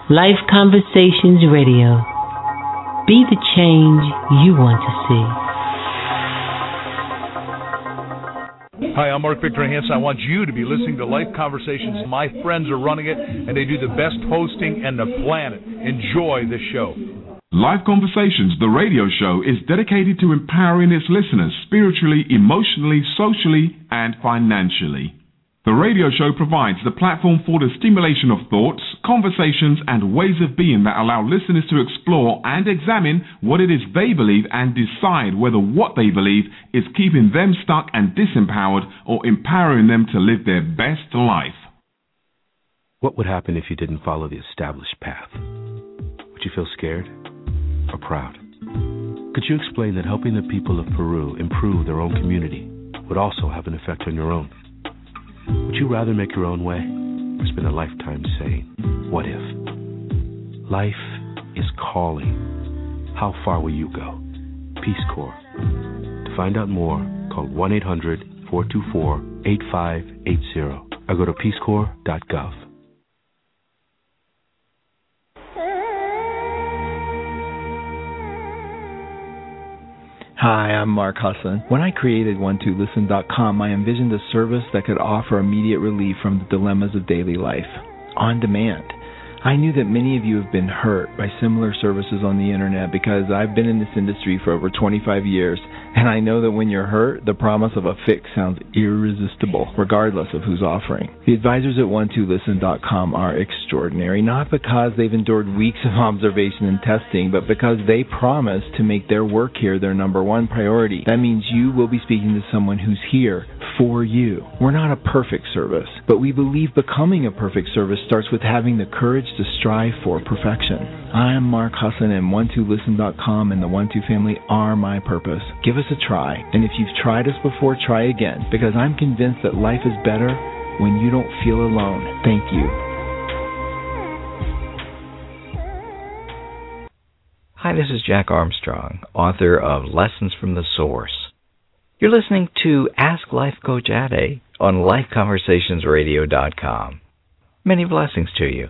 Life Conversations Radio. Be the change you want to see. Hi, I'm Mark Victor Hansen. I want you to be listening to Life Conversations. My friends are running it, and they do the best hosting in the planet. Enjoy the show. Life Conversations, the radio show, is dedicated to empowering its listeners spiritually, emotionally, socially, and financially. The radio show provides the platform for the stimulation of thoughts, conversations, and ways of being that allow listeners to explore and examine what it is they believe and decide whether what they believe is keeping them stuck and disempowered or empowering them to live their best life. What would happen if you didn't follow the established path? Would you feel scared or proud? Could you explain that helping the people of Peru improve their own community would also have an effect on your own? Would you rather make your own way or spend a lifetime saying, what if? Life is calling. How far will you go? Peace Corps. To find out more, call 1-800-424-8580 or go to peacecorps.gov. Hi, I'm Mark Husson. When I created one2listen.com, I envisioned a service that could offer immediate relief from the dilemmas of daily life, on demand. I knew that many of you have been hurt by similar services on the internet because I've been in this industry for over 25 years, and I know that when you're hurt, the promise of a fix sounds irresistible, regardless of who's offering. The advisors at one2listen.com are extraordinary, not because they've endured weeks of observation and testing, but because they promise to make their work here their number one priority. That means you will be speaking to someone who's here for you. We're not a perfect service, but we believe becoming a perfect service starts with having the courage to strive for perfection. I'm Mark Husson, and one2listen.com and the One2 family are my purpose. Give us a try, and if you've tried us before, try again, because I'm convinced that life is better when you don't feel alone. Thank you. Hi, this is Jack Armstrong, author of Lessons from the Source. You're listening to Ask Life Coach Ade on LifeConversationsRadio.com. Many blessings to you.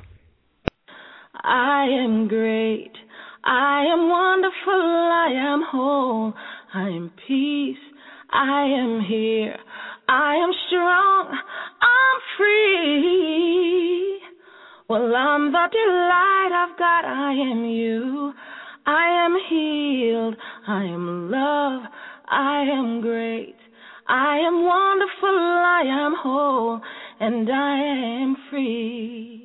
I am great. I am wonderful. I am whole. I am peace. I am here. I am strong. I'm free. Well, I'm the delight of God. I am you. I am healed. I am love. I am great. I am wonderful. I am whole. And I am free.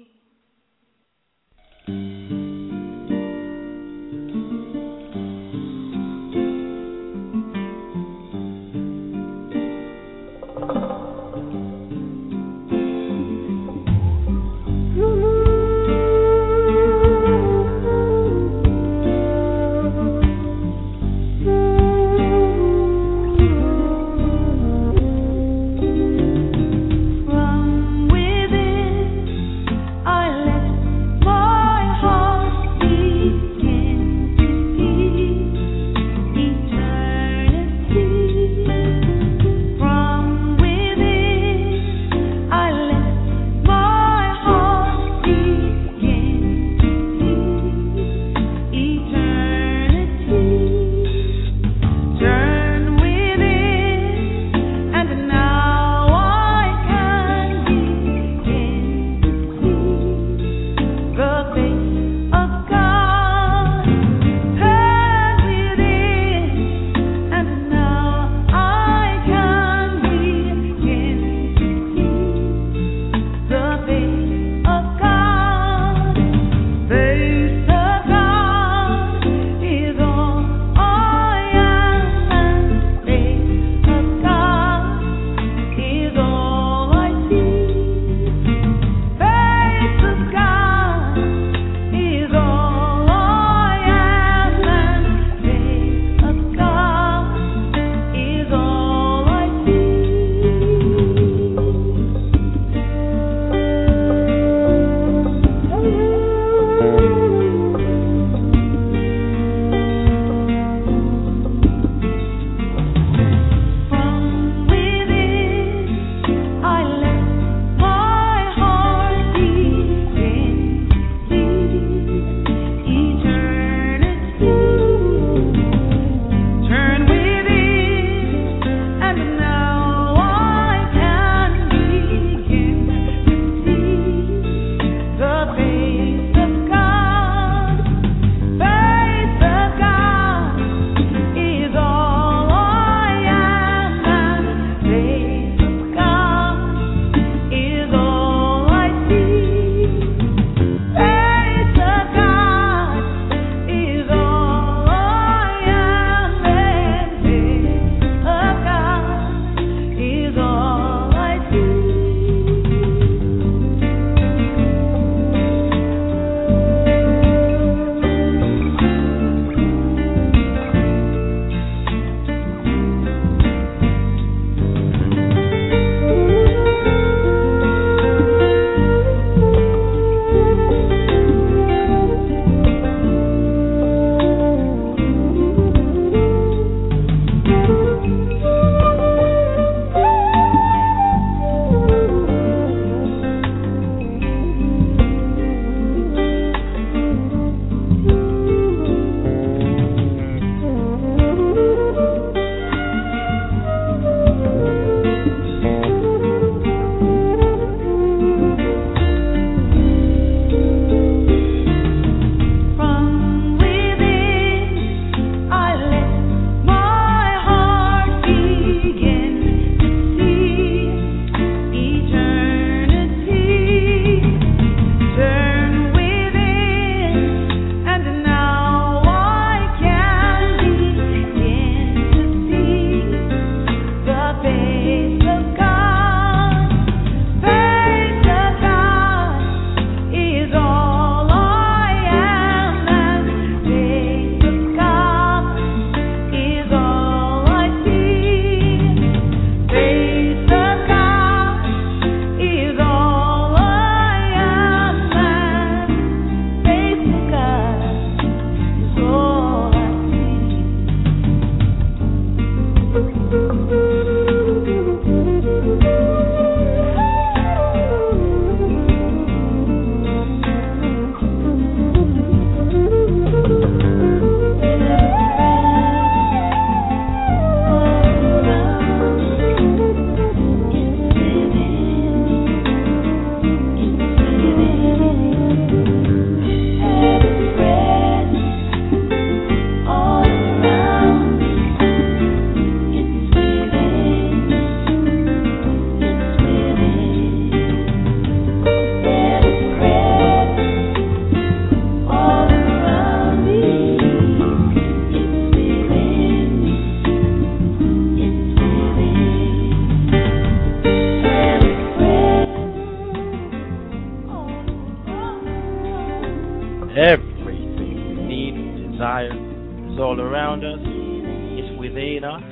Everything we need and desire is all around us. It's within us.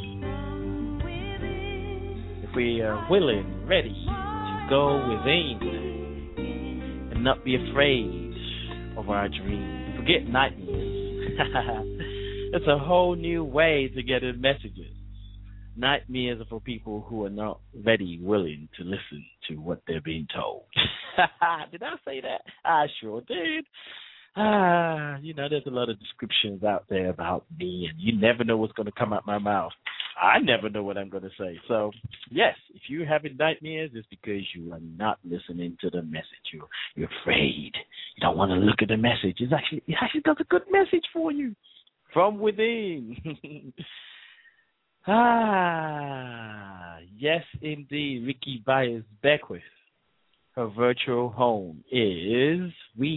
If we are willing, ready to go within and not be afraid of our dreams, forget nightmares. It's a whole new way to get in messages. Nightmares are for people who are not ready, willing to listen to what they're being told. Did I say that? I sure did. There's a lot of descriptions out there about me, and you never know what's going to come out my mouth. I never know what I'm going to say. So, yes, if you're having nightmares, it's because you are not listening to the message. You're afraid. You don't want to look at the message. It actually does a good message for you from within. Yes, indeed. Ricky Byers Beckwith. Her virtual home is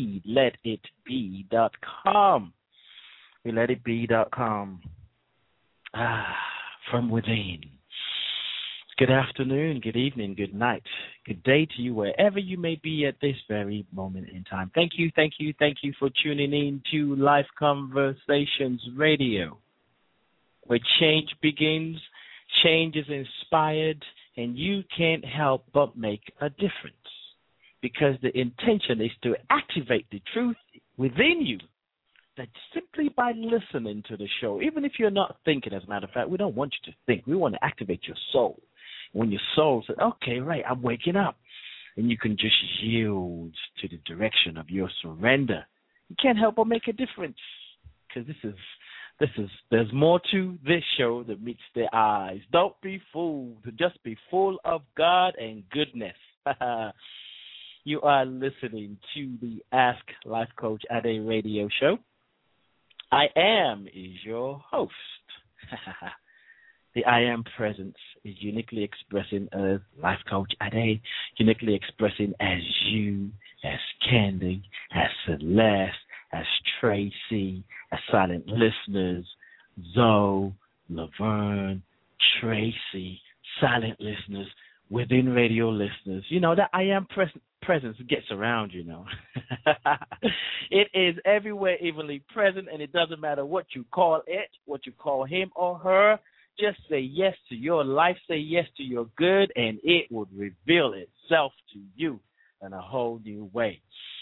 WeLetItBe.com. WeLetItBe.com. From within. Good afternoon, good evening, good night, good day to you wherever you may be at this very moment in time. Thank you for tuning in to Life Conversations Radio, where change begins, change is inspired, and you can't help but make a difference. Because the intention is to activate the truth within you. That simply by listening to the show, even if you're not thinking, as a matter of fact, we don't want you to think. We want to activate your soul. When your soul says, okay, right, I'm waking up. And you can just yield to the direction of your surrender. You can't help but make a difference. Because there's more to this show that meets the eyes. Don't be fooled. Just be full of God and goodness. You are listening to the Ask Life Coach Ade radio show. I Am is your host. The I Am presence is uniquely expressing as Life Coach Ade, uniquely expressing as you, as Candy, as Celeste, as Tracy, as silent listeners, Zoe, Laverne, Tracy, silent listeners, within radio listeners. That I Am presence gets around, It is everywhere evenly present, and it doesn't matter what you call it, what you call him or her. Just say yes to your life, say yes to your good, and it would reveal itself to you in a whole new way.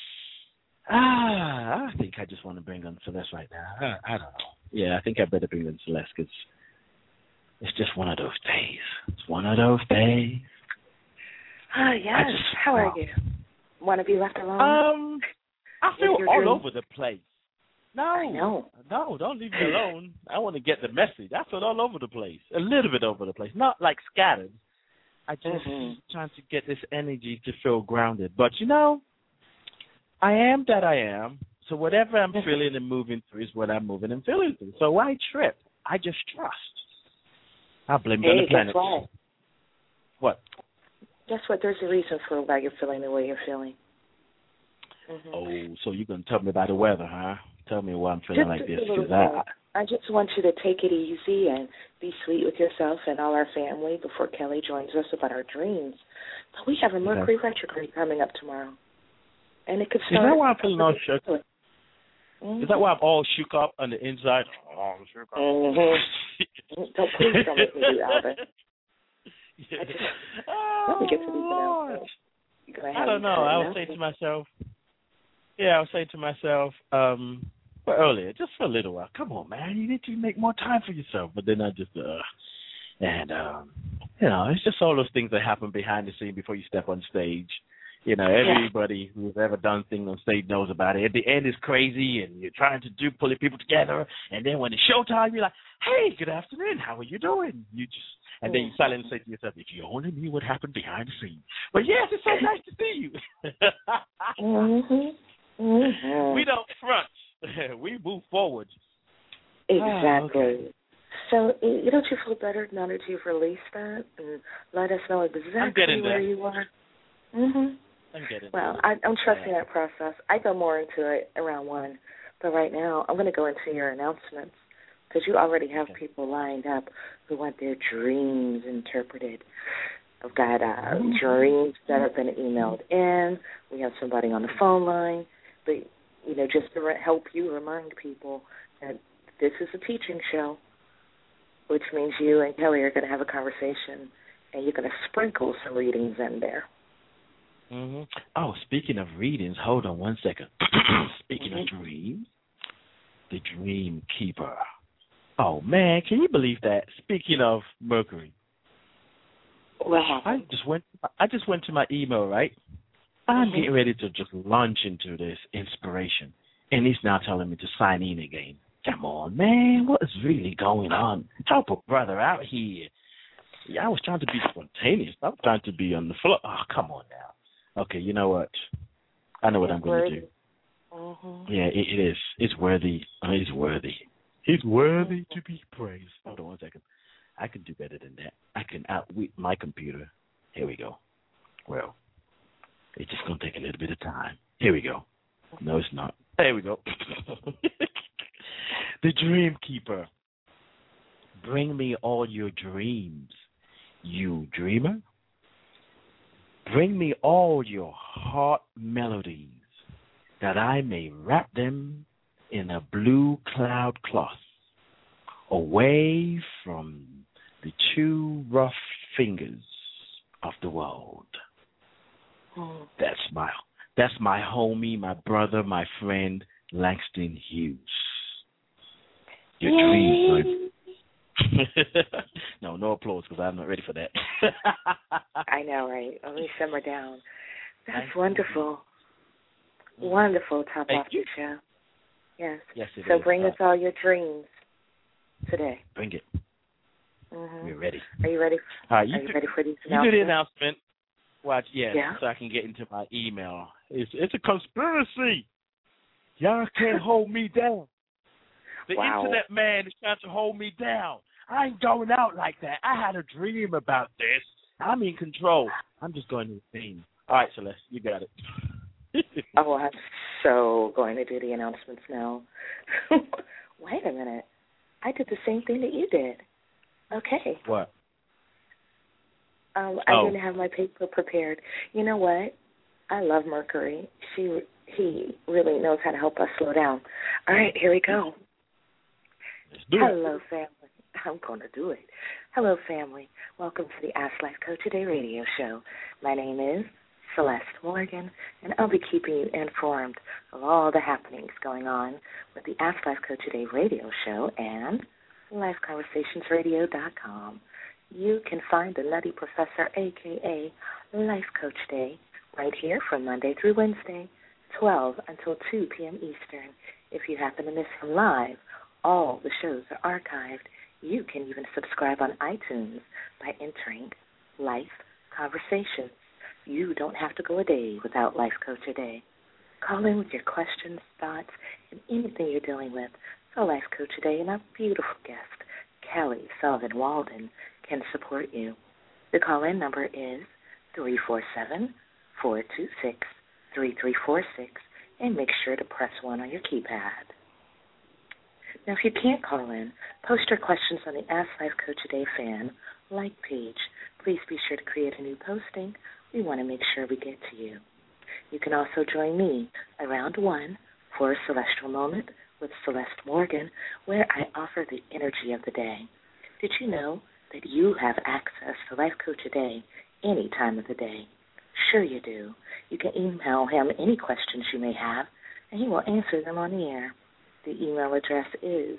I think I just want to bring on Celeste right now. I don't know. Yeah, I think I better bring on Celeste because it's just one of those days. It's one of those days. Yes. How are you? Want to be left alone? I feel all over the place. No. I know. No, don't leave me alone. I want to get the message. I feel all over the place. A little bit over the place. Not like scattered. I just trying to get this energy to feel grounded. But, I am that I am. So whatever I'm feeling and moving through is what I'm moving and feeling through. So why trip? I just trust. I blame it on the planet. Guess what? What? Guess what? There's a reason for why you're feeling the way you're feeling. Oh, so you're going to tell me about the weather, huh? Tell me why I'm feeling like this. I just want you to take it easy and be sweet with yourself and all our family before Kelly joins us about our dreams. But we have a Mercury retrograde coming up tomorrow. And it could start. Is that why I'm feeling all shook? Is that why I'm all shook up on the inside? Oh, I'm shook up. Please don't make me do Albert. Let me get to these announcements. I don't know. I was saying to myself, but earlier, just for a little while, come on, man, you need to make more time for yourself. But then I just, it's just all those things that happen behind the scene before you step on stage. Everybody who's ever done things on stage knows about it. At the end, it's crazy, and you're trying to pulling people together. And then when it's showtime, you're like, hey, good afternoon, how are you doing? And then you silently say to yourself, if you only knew what happened behind the scenes. But yes, it's so nice to see you. We don't front. We move forward. Exactly. Okay. So, don't you feel better now that you've released that and let us know exactly where you are? I'm getting well, I'm trusting that process. I go more into it around 1. But right now, I'm going to go into your announcements. Because you already have people lined up who want their dreams interpreted. I've got dreams that have been emailed in. We have somebody on the phone line. But just to help you remind people that this is a teaching show, which means you and Kelly are going to have a conversation, and you're going to sprinkle some readings in there. Mm-hmm. Oh, speaking of readings, hold on one second. Speaking of dreams, the Dream Keeper. Oh, man, can you believe that? Speaking of Mercury. What happened? I just went to my email, right? I'm getting ready to just launch into this inspiration, and he's now telling me to sign in again. Come on, man, what is really going on? Help a brother out here. Yeah, I was trying to be spontaneous. I was trying to be on the floor. Oh, come on now. Okay, you know what? I know what I'm going to do. Mm-hmm. Yeah, it is. It's worthy. He's worthy. He's worthy to be praised. Hold on one second. I can do better than that. I can outwit my computer. Here we go. Well, it's just going to take a little bit of time. Here we go. No, it's not. There we go. The Dream Keeper. Bring me all your dreams, you dreamer. Bring me all your heart melodies, that I may wrap them in a blue cloud cloth, away from the too rough fingers of the world. That's my homie, my brother, my friend, Langston Hughes. Your dreams. No applause because I'm not ready for that. I know, right? Let me simmer down. That's wonderful. Wonderful top off the show. Yes. Yes, it is. Bring us all your dreams today. Bring it. Mm-hmm. We're ready. Are you ready? Are you ready for these announcements? You do the announcement. Watch, yes, yeah. So I can get into my email. It's a conspiracy. Y'all can't hold me down. The internet man is trying to hold me down. I ain't going out like that. I had a dream about this. I'm in control. I'm just going to the theme. All right, Celeste, you got it. Oh, I'm so going to do the announcements now. Wait a minute. I did the same thing that you did. Okay. What? I didn't have my paper prepared. You know what? I love Mercury. He really knows how to help us slow down. All right, here we go. Hello, family. I'm going to do it. Hello, family. Welcome to the Ask Life Coach Today radio show. My name is Celeste Morgan, and I'll be keeping you informed of all the happenings going on with the Ask Life Coach Today radio show and LifeConversationsRadio.com. You can find the Nutty Professor, a.k.a. Life Coach Day, right here from Monday through Wednesday, 12 until 2 p.m. Eastern. If you happen to miss him live, all the shows are archived. You can even subscribe on iTunes by entering Life Conversations. You don't have to go a day without Life Coach a Day. Call in with your questions, thoughts, and anything you're dealing with. So Life Coach a Day and our beautiful guest, Kelly Sullivan Walden, can support you. The call-in number is 347-426-3346, and make sure to press 1 on your keypad. Now, if you can't call in, post your questions on the Ask Life Coach a Day fan like page. Please be sure to create a new posting. We want to make sure we get to you. You can also join me around 1 for a Celestial Moment with Celeste Morgan, where I offer the energy of the day. Did you know that you have access to Life Coach a Day any time of the day? Sure you do. You can email him any questions you may have, and he will answer them on the air. The email address is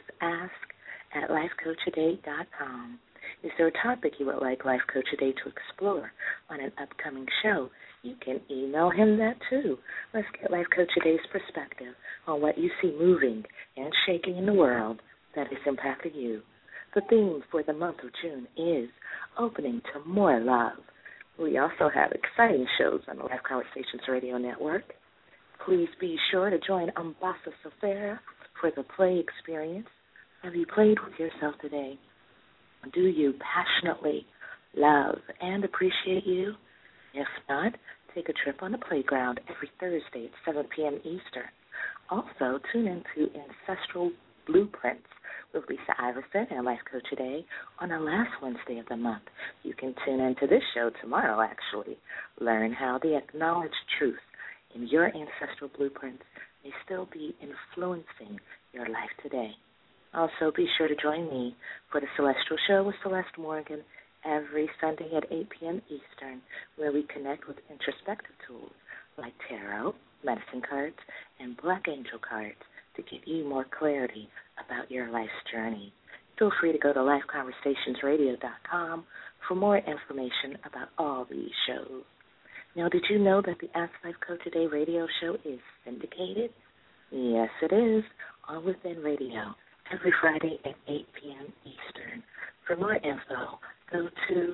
ask@lifecoachaday.com. Is there a topic you would like Life Coach a Day to explore on an upcoming show? You can email him that too. Let's get Life Coach a Day's perspective on what you see moving and shaking in the world that is impacting you. The theme for the month of June is opening to more love. We also have exciting shows on the Life Conversations Radio Network. Please be sure to join Ambassa Safera for the play experience. Have you played with yourself today? Do you passionately love and appreciate you? If not, take a trip on the playground every Thursday at 7 p.m. Eastern. Also, tune into Ancestral Blueprints with Lisa Iverson and Life Coach Today on the last Wednesday of the month. You can tune into this show tomorrow, actually. Learn how to acknowledge truth in your ancestral blueprints may still be influencing your life today. Also, be sure to join me for the Celestial Show with Celeste Morgan every Sunday at 8 p.m. Eastern, where we connect with introspective tools like tarot, medicine cards, and black angel cards to give you more clarity about your life's journey. Feel free to go to lifeconversationsradio.com for more information about all these shows. Now, did you know that the Ask Life Coach Today radio show is syndicated? Yes, it is, on Within Radio, every Friday at 8 p.m. Eastern. For more info, go to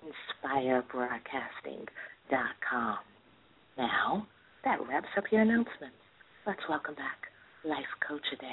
inspirebroadcasting.com. Now, that wraps up your announcements. Let's welcome back Life Coach Today.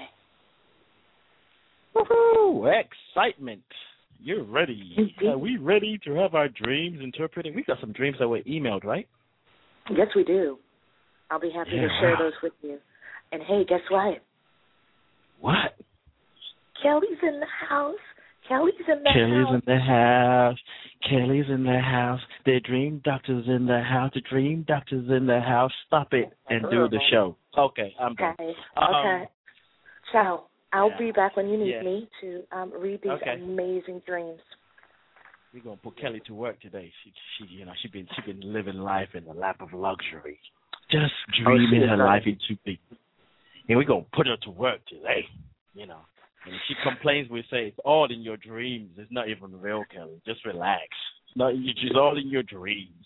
Woohoo! Excitement. You're ready. Are we ready to have our dreams interpreted? We got some dreams that were emailed, right? Yes, we do. I'll be happy to share those with you. And hey, guess what? What? Kelly's in the house. Kelly's in the house. Kelly's in the house. The dream doctor's in the house. The dream doctor's in the house. Stop it and do the show. Okay, I'm done. Okay. Ciao. I'll be back when you need me to read these amazing dreams. We're gonna put Kelly to work today. She's been living life in the lap of luxury, just dreaming her life into big. And we're gonna put her to work today. And if she complains, we say it's all in your dreams. It's not even real, Kelly. Just relax. It's all in your dreams.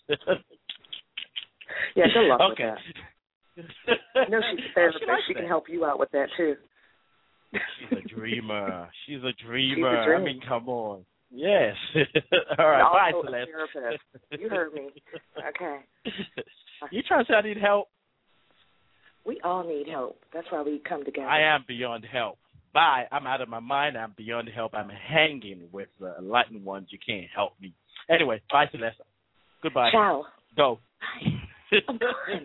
Yeah, good luck with that. I know she's a therapist. She can help you out with that too. She's a dreamer. She's a dreamer. I mean, come on. Yes. All right. Bye, Celeste. Therapist. You heard me. Okay. You trying to say I need help? We all need help. That's why we come together. I am beyond help. Bye. I'm out of my mind. I'm beyond help. I'm hanging with the enlightened ones. You can't help me. Anyway, bye, Celeste. Goodbye. Ciao. Go. Bye. I'm gone.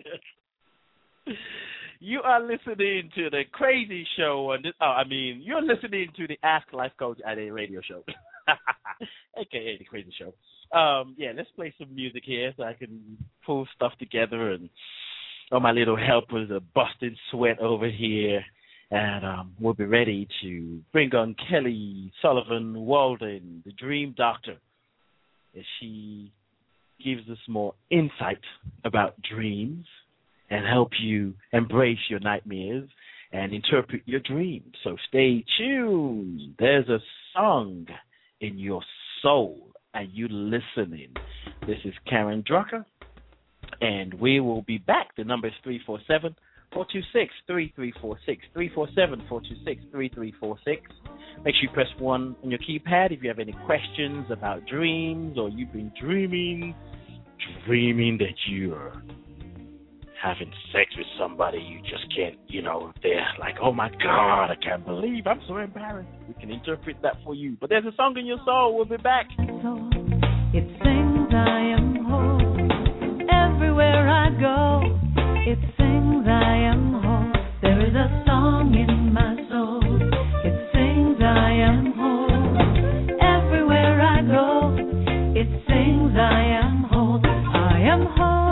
You are listening to the crazy show on this. You're listening to the Ask Life Coach at a radio show, aka the crazy show. Let's play some music here so I can pull stuff together, and all my little helpers are busting sweat over here, and we'll be ready to bring on Kelly Sullivan Walden, the Dream Doctor, as she gives us more insight about dreams and help you embrace your nightmares and interpret your dreams. So stay tuned. There's a song in your soul, and you listening. This is Karen Drucker, and we will be back. The number is 347-426-3346, 347-426-3346. Make sure you press 1 on your keypad if you have any questions about dreams, or you've been dreaming that you're having sex with somebody you just can't, they're like, oh my God, I can't believe, I'm so embarrassed. We can interpret that for you. But there's a song in your soul. We'll be back. So it sings, I am whole. Everywhere I go, it sings, I am whole. There is a song in my soul. It sings, I am whole. Everywhere I go, it sings, I am whole. I am whole.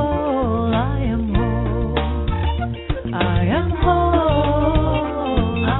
I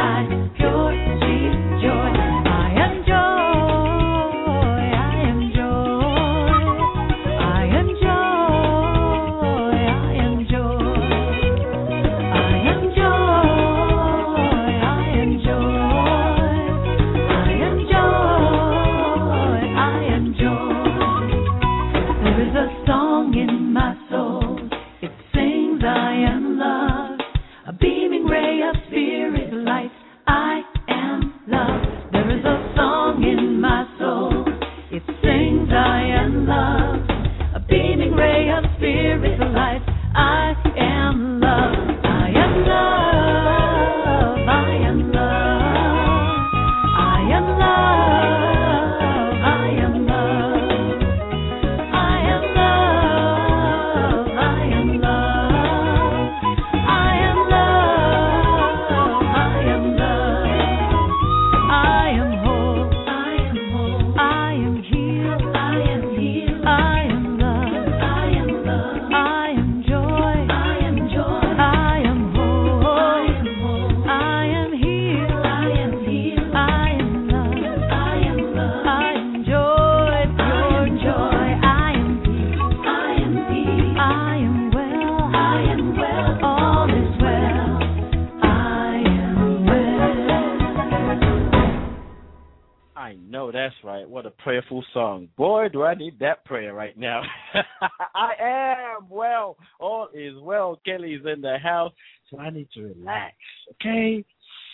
light, pure, sweet joy. I am joy, I am joy. I am joy, I am joy. I am joy, I am joy. I am joy, I am joy. There is a song in my soul. It sings, I am love. A beaming ray of spirit light. I am love. There is a song in my soul. It sings, I am love. A beaming ray of spirit light. I am love. I am love. I am love. I am love. I am love. I am love. I am love. I am love. I am love. I am whole. I am whole. I am healed. I am healed. I am love. I am love. I am joy. I am joy. I am whole. I am whole. I am healed. I am healed. I am love. I am love. I am joy. Pure joy. I am peace. I am peace. I am well. I am well. All is well. I am well. I know that's right. What a prayerful song. Boy, do I need that prayer right now. I am well. All is well. Kelly's in the house, so I need to relax, okay?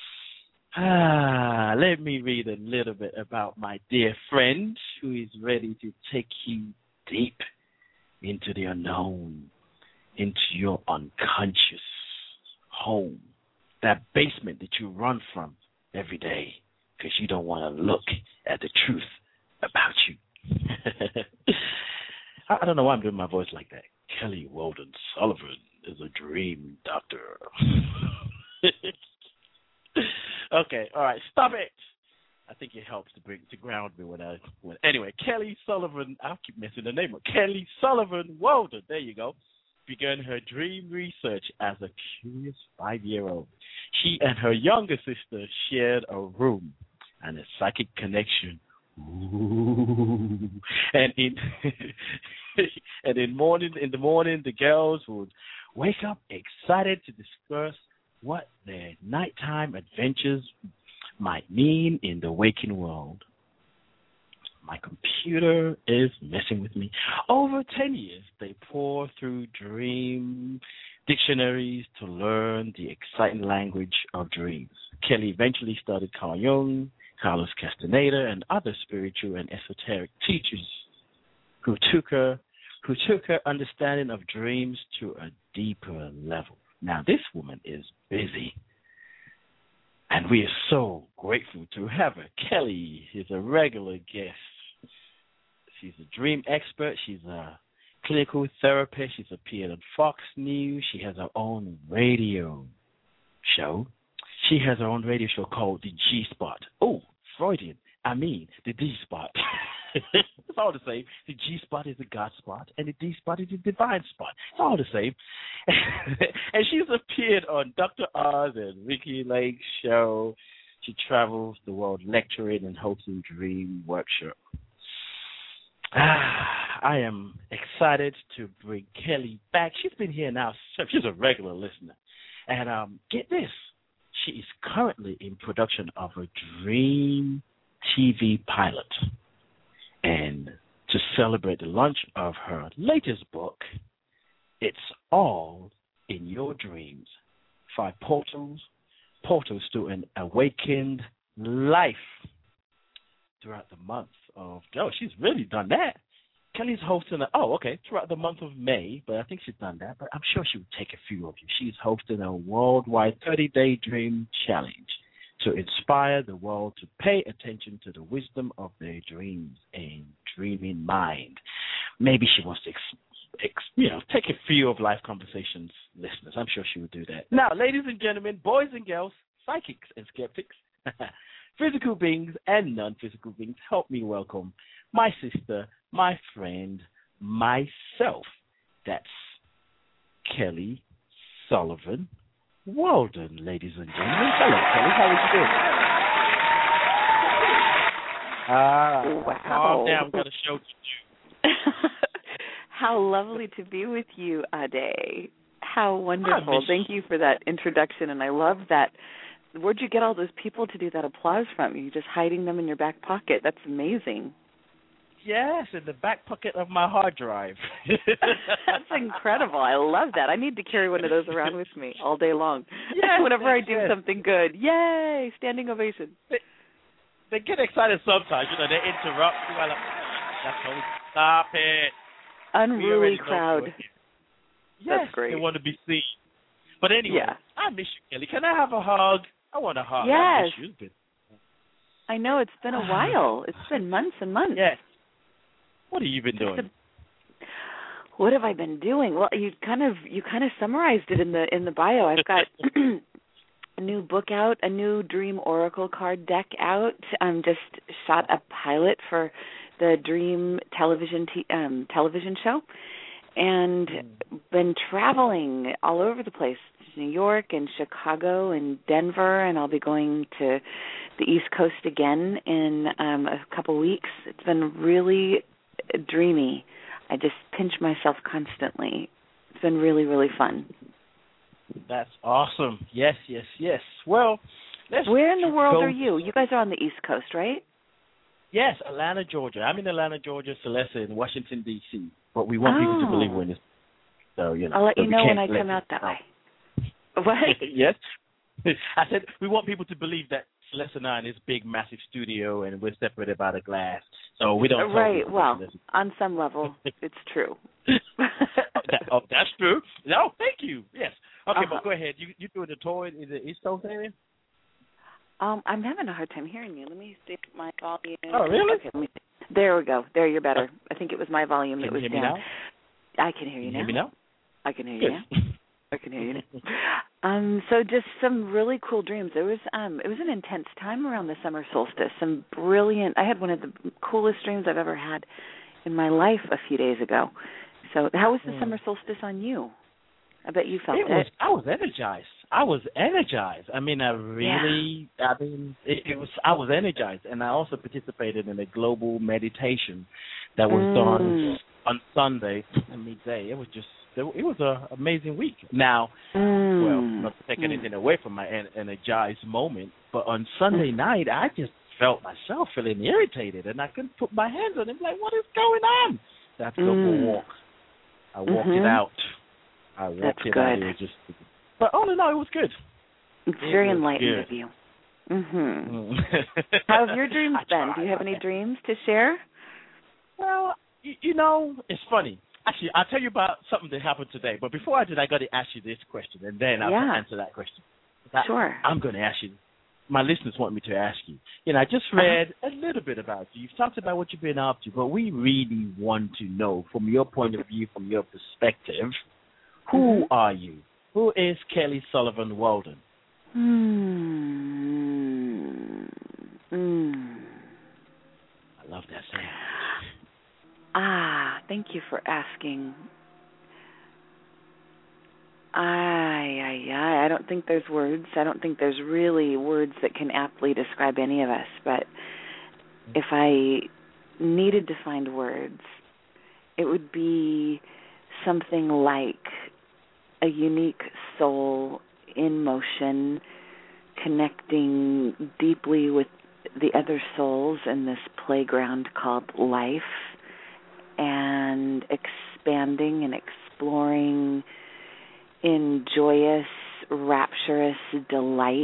Let me read a little bit about my dear friend who is ready to take you deep into the unknown, into your unconscious home, that basement that you run from every day because you don't want to look at the truth about you. I don't know why I'm doing my voice like that. Kelly Weldon Sullivan is a dream doctor. Okay, all right, stop it. I think it helps to ground me when anyway, Kelly Sullivan, I'll keep messing the name up. Kelly Sullivan Weldon, there you go, began her dream research as a curious 5-year-old. She and her younger sister shared a room and a psychic connection. Ooh. And in the morning, the girls would wake up excited to discuss what their nighttime adventures might mean in the waking world. My computer is messing with me. Over 10 years, they pour through dream dictionaries to learn the exciting language of dreams. Kelly eventually studied Carl Jung, Carlos Castaneda, and other spiritual and esoteric teachers who took her understanding of dreams to a deeper level. Now, this woman is busy, and we are so grateful to have her. Kelly is a regular guest. She's a dream expert. She's a clinical therapist. She's appeared on Fox News. She has her own radio show. She has her own radio show called The G-Spot. Oh, Freudian. I mean, the D-Spot. It's all the same. The G-Spot is the God spot, and the D-Spot is the divine spot. It's all the same. And she's appeared on Dr. Oz and Ricky Lake's show. She travels the world lecturing and hosting dream workshops. I am excited to bring Kelly back. She's been here now. She's a regular listener. And get this. She is currently in production of a dream TV pilot. And to celebrate the launch of her latest book, It's All in Your Dreams, 5 portals to an awakened life throughout the month of, she's really done that. Kelly's hosting throughout the month of May, but I think she's done that, but I'm sure she would take a few of you. She's hosting a worldwide 30-day dream challenge to inspire the world to pay attention to the wisdom of their dreams and dreaming mind. Maybe she wants to take a few of Life Conversations listeners. I'm sure she would do that. Now, ladies and gentlemen, boys and girls, psychics and skeptics, physical beings and non-physical beings, help me welcome my sister, my friend, myself. That's Kelly Sullivan Walden, ladies and gentlemen. Hello, Kelly. How are you doing? Wow. Calm down. We've got a show to do. How lovely to be with you, Ade. How wonderful. Thank you for that introduction, and I love that. Where'd you get all those people to do that applause from? You just hiding them in your back pocket. That's amazing. Yes, in the back pocket of my hard drive. That's incredible. I love that. I need to carry one of those around with me all day long. Yes, whenever I do something good. Yay! Standing ovation. They get excited sometimes. They interrupt you. Stop it. Unruly crowd. Yes, that's great. They want to be seen. But anyway, I miss you, Kelly. Can I have a hug? I want a hug. Yes. I miss you. I know, it's been a while. It's been months and months. Yes. What have you been doing? What have I been doing? Well, you kind of summarized it in the bio. I've got a new book out, a new Dream Oracle card deck out. Just shot a pilot for the Dream television show, and been traveling all over the place, New York and Chicago and Denver, and I'll be going to the East Coast again in a couple weeks. It's been really dreamy. I just pinch myself constantly. It's been really, really fun. That's awesome. Yes. Well, where in the world are you? You guys are on the East Coast, right? Yes, Atlanta, Georgia. I'm in Atlanta, Georgia. Celeste in Washington, D.C. But we want people to believe we're in this. So, I'll let you know when I come out that way. What? Yes. I said we want people to believe that Celeste and I in this big, massive studio, and we're separated by the glass. So we don't. Right. Well, on some level, it's true. That's true. No, thank you. Yes. Okay, but go ahead. You doing the tour in the East Coast area? I'm having a hard time hearing you. Let me see my volume. Oh, really? Okay, let me see. There we go. There, you're better. I think it was my volume that was down. Can you hear me now? I can hear you now. Hear me now? I can hear you now. I can hear you now. So just some really cool dreams. It was an intense time around the summer solstice. Some brilliant. I had one of the coolest dreams I've ever had in my life a few days ago. So how was the summer solstice on you? I bet you felt it. I was energized. I mean, I was energized, and I also participated in a global meditation that was done on Sunday at midday. It was an amazing week. Now, well, not to take anything away from my energized moment, but on Sunday night, I just felt myself feeling irritated, and I couldn't put my hands on it. Like, what is going on? So I had to go for a walk. I walked it out. Out. It was just, but all in all, it was good. It's very enlightening of you. Mm-hmm. How have your dreams been? Do you have any dreams to share? Well, it's funny. Actually, I'll tell you about something that happened today. But before I did, I got to ask you this question, and then I'll answer that question. Sure. I'm going to ask you. My listeners want me to ask you. I just read a little bit about you. You've talked about what you've been up to, but we really want to know, from your point of view, from your perspective, who are you? Who is Kelly Sullivan Walden? I love that sound. Thank you for asking. I don't think there's words. I don't think there's really words that can aptly describe any of us. But if I needed to find words, it would be something like a unique soul in motion, connecting deeply with the other souls in this playground called life, and expanding and exploring in joyous, rapturous delight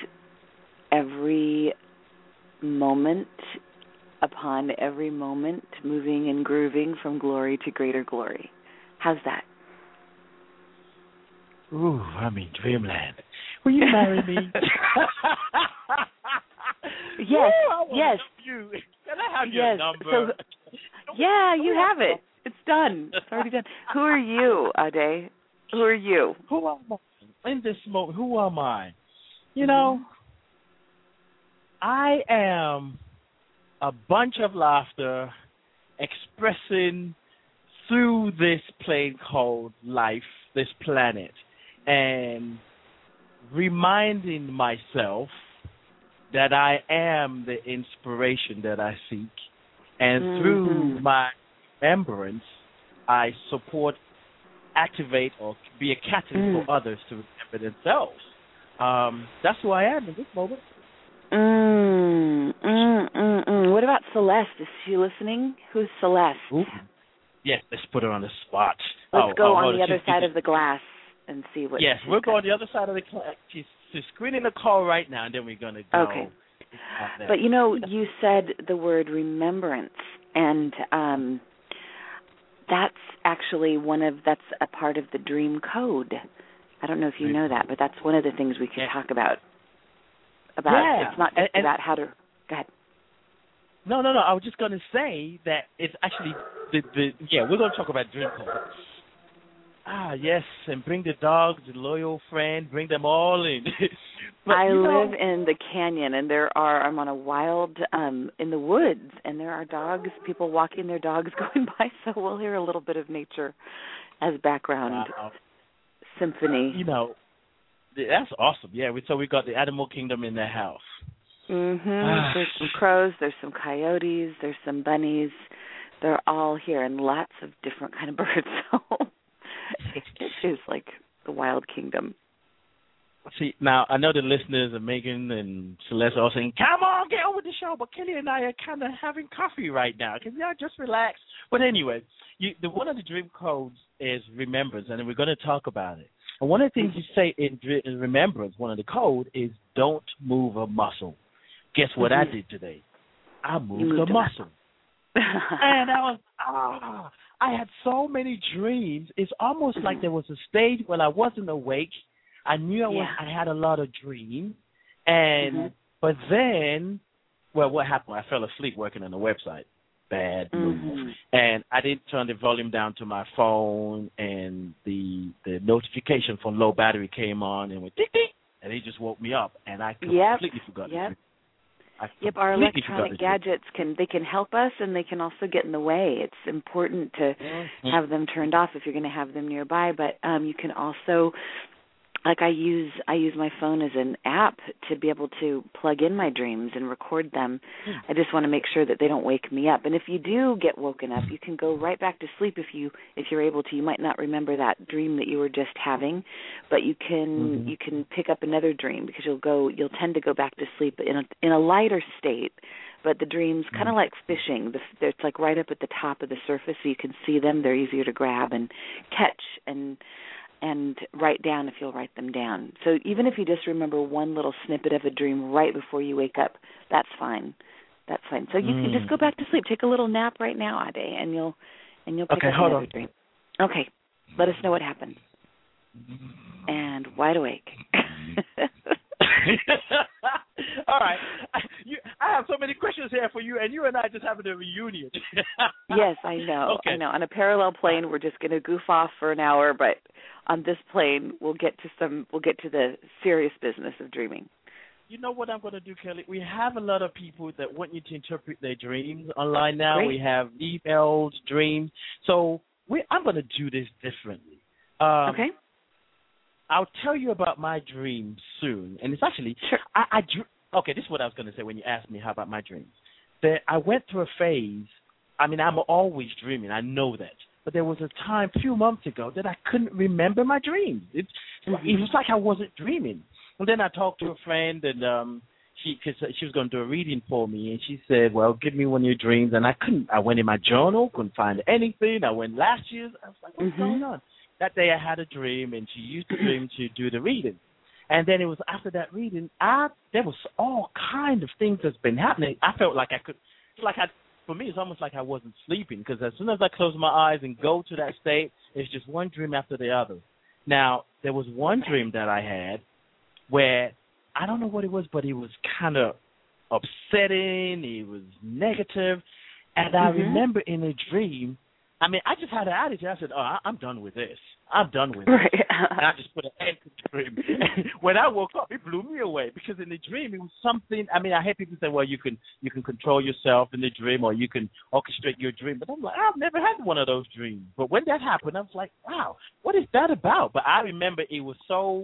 every moment upon every moment, moving and grooving from glory to greater glory. How's that? Ooh, I'm in dreamland. Will you marry me? Yes, yes. You. Can I have your number? So, you have it. It's done. It's already done. Who are you, Ade? Who are you? Who am I? In this moment, who am I? I am a bunch of laughter expressing through this plane called life, this planet. And reminding myself that I am the inspiration that I seek, and through my remembrance, I support, activate, or be a catalyst for others to remember themselves. That's who I am in this moment. What about Celeste? Is she listening? Who's Celeste? Ooh. Yes, let's put her on the spot. Let's go on the other side of the glass and see what. Yes, we'll go on the other side of the glass. She's screening the call right now, and then we're going to go. Okay. But, you said the word remembrance, and that's actually that's a part of the dream code. I don't know if you know that, but that's one of the things we could talk about. It's not just about how to. Go ahead. No. I was just going to say that it's actually we're going to talk about dream code. Yes, and bring the dogs, the loyal friend, bring them all in. I live in the canyon, and I'm on a wild, in the woods, and there are dogs, people walking their dogs going by, so we'll hear a little bit of nature as background symphony. That's awesome. Yeah, so we got the animal kingdom in the house. There's some crows, there's some coyotes, there's some bunnies. They're all here, and lots of different kind of birds, so it is like the wild kingdom. See, now, I know the listeners are Megan and Celeste are saying, come on, get over the show, but Kelly and I are kind of having coffee right now. Can y'all just relax? But anyway, one of the dream codes is remembrance, and we're going to talk about it. And one of the things you say in remembrance, one of the code is don't move a muscle. Guess what I did today? I moved a muscle. And I had so many dreams. It's almost like there was a stage when I wasn't awake. I knew I had a lot of dreams. And but then, what happened? I fell asleep working on the website. Bad move. And I didn't turn the volume down to my phone, and the notification from low battery came on and went ding ding, and it just woke me up, and I completely forgot. Our electronic gadgets can help us, and they can also get in the way. It's important to have them turned off if you're going to have them nearby. But you can also, like I use my phone as an app to be able to plug in my dreams and record them. I just want to make sure that they don't wake me up. And if you do get woken up, you can go right back to sleep if you're able to. You might not remember that dream that you were just having, but you can pick up another dream because you'll tend to go back to sleep in a lighter state. But the dreams, kind of like fishing, it's like right up at the top of the surface, so you can see them. They're easier to grab and catch and write down if you'll write them down. So even if you just remember one little snippet of a dream right before you wake up, that's fine. That's fine. So you can just go back to sleep. Take a little nap right now, Ade, and you'll pick up another dream. Okay. Let us know what happened. And wide awake. All right. I have so many questions here for you, and you and I just having a reunion. Yes, I know. Okay. I know. On a parallel plane, we're just going to goof off for an hour, but on this plane, we'll get to the serious business of dreaming. You know what I'm going to do, Kelly? We have a lot of people that want you to interpret their dreams online now. Great. We have emails, dreams. So I'm going to do this differently. Okay. I'll tell you about my dreams soon. And it's actually, sure. Okay, this is what I was going to say when you asked me how about my dreams. That I went through a phase. I mean, I'm always dreaming. I know that. But there was a time a few months ago that I couldn't remember my dreams. It was like I wasn't dreaming. And then I talked to a friend, and she was going to do a reading for me, and she said, well, give me one of your dreams. And I couldn't. I went in my journal, couldn't find anything. I went last year's. I was like, what's going on? That day I had a dream, and she used the dream to do the reading. And then it was after that reading, there was all kind of things that's been happening. I felt like for me, it's almost like I wasn't sleeping, because as soon as I close my eyes and go to that state, it's just one dream after the other. Now, there was one dream that I had where I don't know what it was, but it was kind of upsetting. It was negative. And I remember in a dream, I mean, I just had an attitude. I said, I'm done with this. I'm done with right. this. And I just put an end to the dream. When I woke up, it blew me away, because in the dream, it was something. I mean, I heard people say, well, you can control yourself in the dream, or you can orchestrate your dream. But I'm like, I've never had one of those dreams. But when that happened, I was like, wow, what is that about? But I remember it was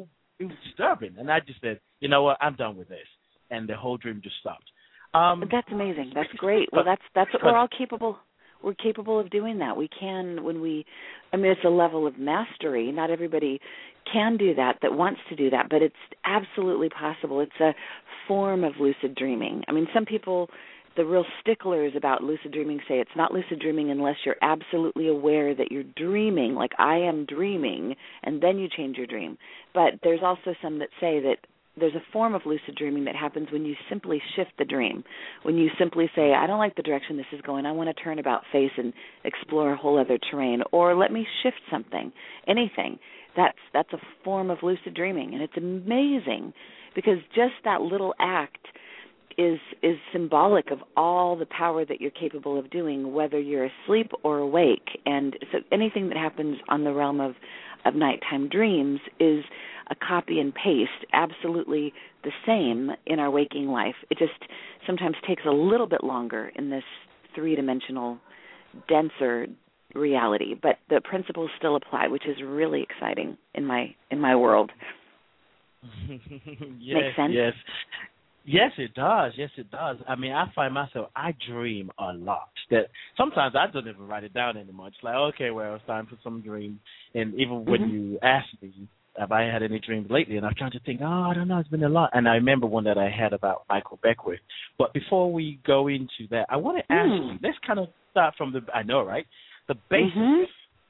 it was disturbing. And I just said, you know what, I'm done with this. And the whole dream just stopped. That's amazing. That's great. Well, that's what we're all capable. We're capable of doing that. We can it's a level of mastery. Not everybody can do that wants to do that, but it's absolutely possible. It's a form of lucid dreaming. I mean, some people, the real sticklers about lucid dreaming, say it's not lucid dreaming unless you're absolutely aware that you're dreaming, like I am dreaming, and then you change your dream. But there's also some that say that there's a form of lucid dreaming that happens when you simply shift the dream, when you simply say, I don't like the direction this is going, I want to turn about face and explore a whole other terrain, or let me shift something, anything. That's a form of lucid dreaming, and it's amazing because just that little act is symbolic of all the power that you're capable of doing, whether you're asleep or awake. And so anything that happens on the realm of nighttime dreams is a copy and paste, absolutely the same in our waking life. It just sometimes takes a little bit longer in this three-dimensional, denser reality, but the principles still apply, which is really exciting in my world. Yes, Makes sense? Yes. Yes, it does. Yes, it does. I mean, I find myself, I dream a lot. That sometimes I don't even write it down anymore. It's like, okay, well, it's time for some dream. And even when you ask me, have I had any dreams lately? And I'm trying to think, I don't know, it's been a lot. And I remember one that I had about Michael Beckwith. But before we go into that, I want to ask you, let's kind of start from I know, right? The basics.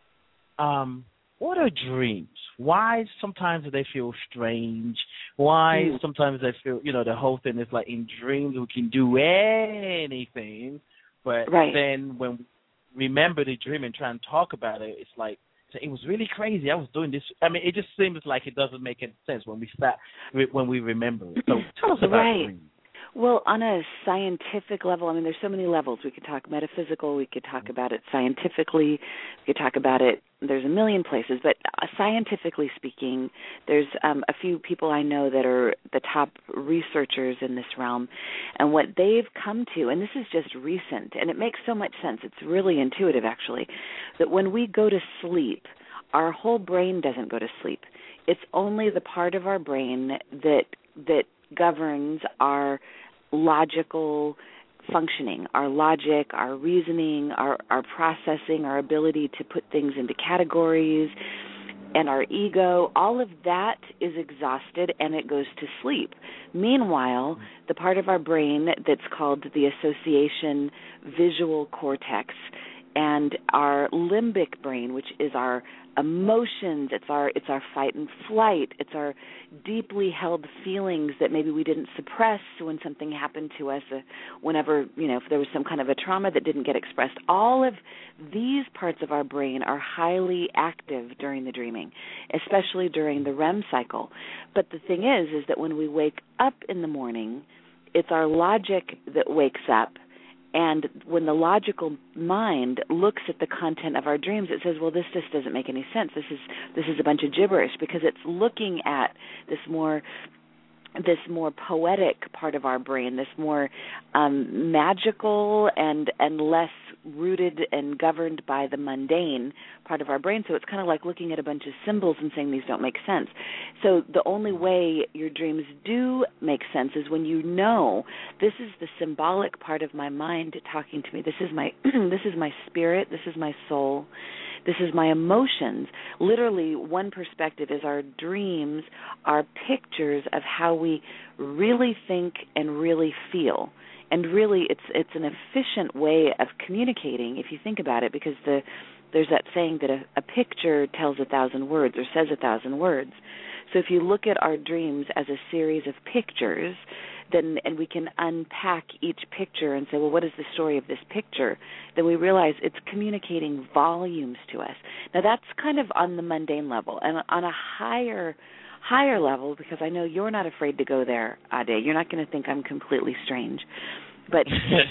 What are dreams? Why sometimes do they feel strange? Why sometimes they feel, the whole thing is like in dreams we can do anything, but then when we remember the dream and try and talk about it, it's like, it was really crazy. I was doing this. I mean, it just seems like it doesn't make any sense when we remember it. So tell us about dreams. Well, on a scientific level, I mean, there's so many levels. We could talk metaphysical. We could talk about it scientifically. We could talk about it. There's a million places. But scientifically speaking, there's a few people I know that are the top researchers in this realm. And what they've come to, and this is just recent, and it makes so much sense. It's really intuitive, actually, that when we go to sleep, our whole brain doesn't go to sleep. It's only the part of our brain that governs our logical functioning, our logic, our reasoning, our processing, our ability to put things into categories, and our ego. All of that is exhausted and it goes to sleep. Meanwhile, the part of our brain that's called the association visual cortex and our limbic brain, which is our emotions, it's our fight and flight, it's our deeply held feelings that maybe we didn't suppress when something happened to us, whenever, if there was some kind of a trauma that didn't get expressed. All of these parts of our brain are highly active during the dreaming, especially during the REM cycle. But the thing is that when we wake up in the morning, it's our logic that wakes up. And when the logical mind looks at the content of our dreams, it says, well, this just doesn't make any sense. This is a bunch of gibberish, because it's looking at this more poetic part of our brain, this more magical and less rooted and governed by the mundane part of our brain. So it's kind of like looking at a bunch of symbols and saying these don't make sense. So the only way your dreams do make sense is when this is the symbolic part of my mind talking to me. This is my spirit. This is my soul. This is my emotions. Literally, one perspective is our dreams are pictures of how we really think and really feel. And really, it's an efficient way of communicating, if you think about it, because there's that saying that a picture tells 1,000 words or says 1,000 words. So if you look at our dreams as a series of pictures, and we can unpack each picture and say, well, what is the story of this picture? Then we realize it's communicating volumes to us. Now, that's kind of on the mundane level. And on a higher level, because I know you're not afraid to go there, Ade. You're not going to think I'm completely strange. But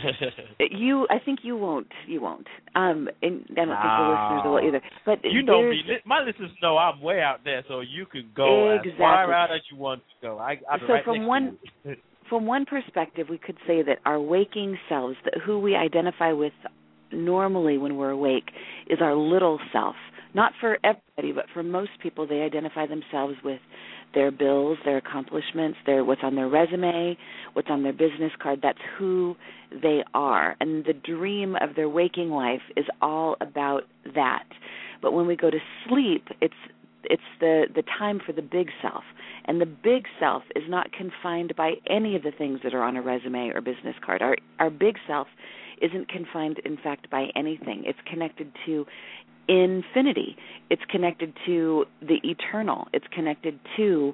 I think you won't. And I don't think the listeners will either. But you know me. My listeners know I'm way out there, so you can go as far out as you want to go. From one perspective, we could say that our waking selves, who we identify with normally when we're awake, is our little self, Not for everybody, but for most people, they identify themselves with their bills, their accomplishments, what's on their resume, what's on their business card. That's who they are. And the dream of their waking life is all about that. But when we go to sleep, it's the time for the big self. And the big self is not confined by any of the things that are on a resume or business card. Our big self isn't confined, in fact, by anything. It's connected to infinity. It's connected to the eternal. It's connected to,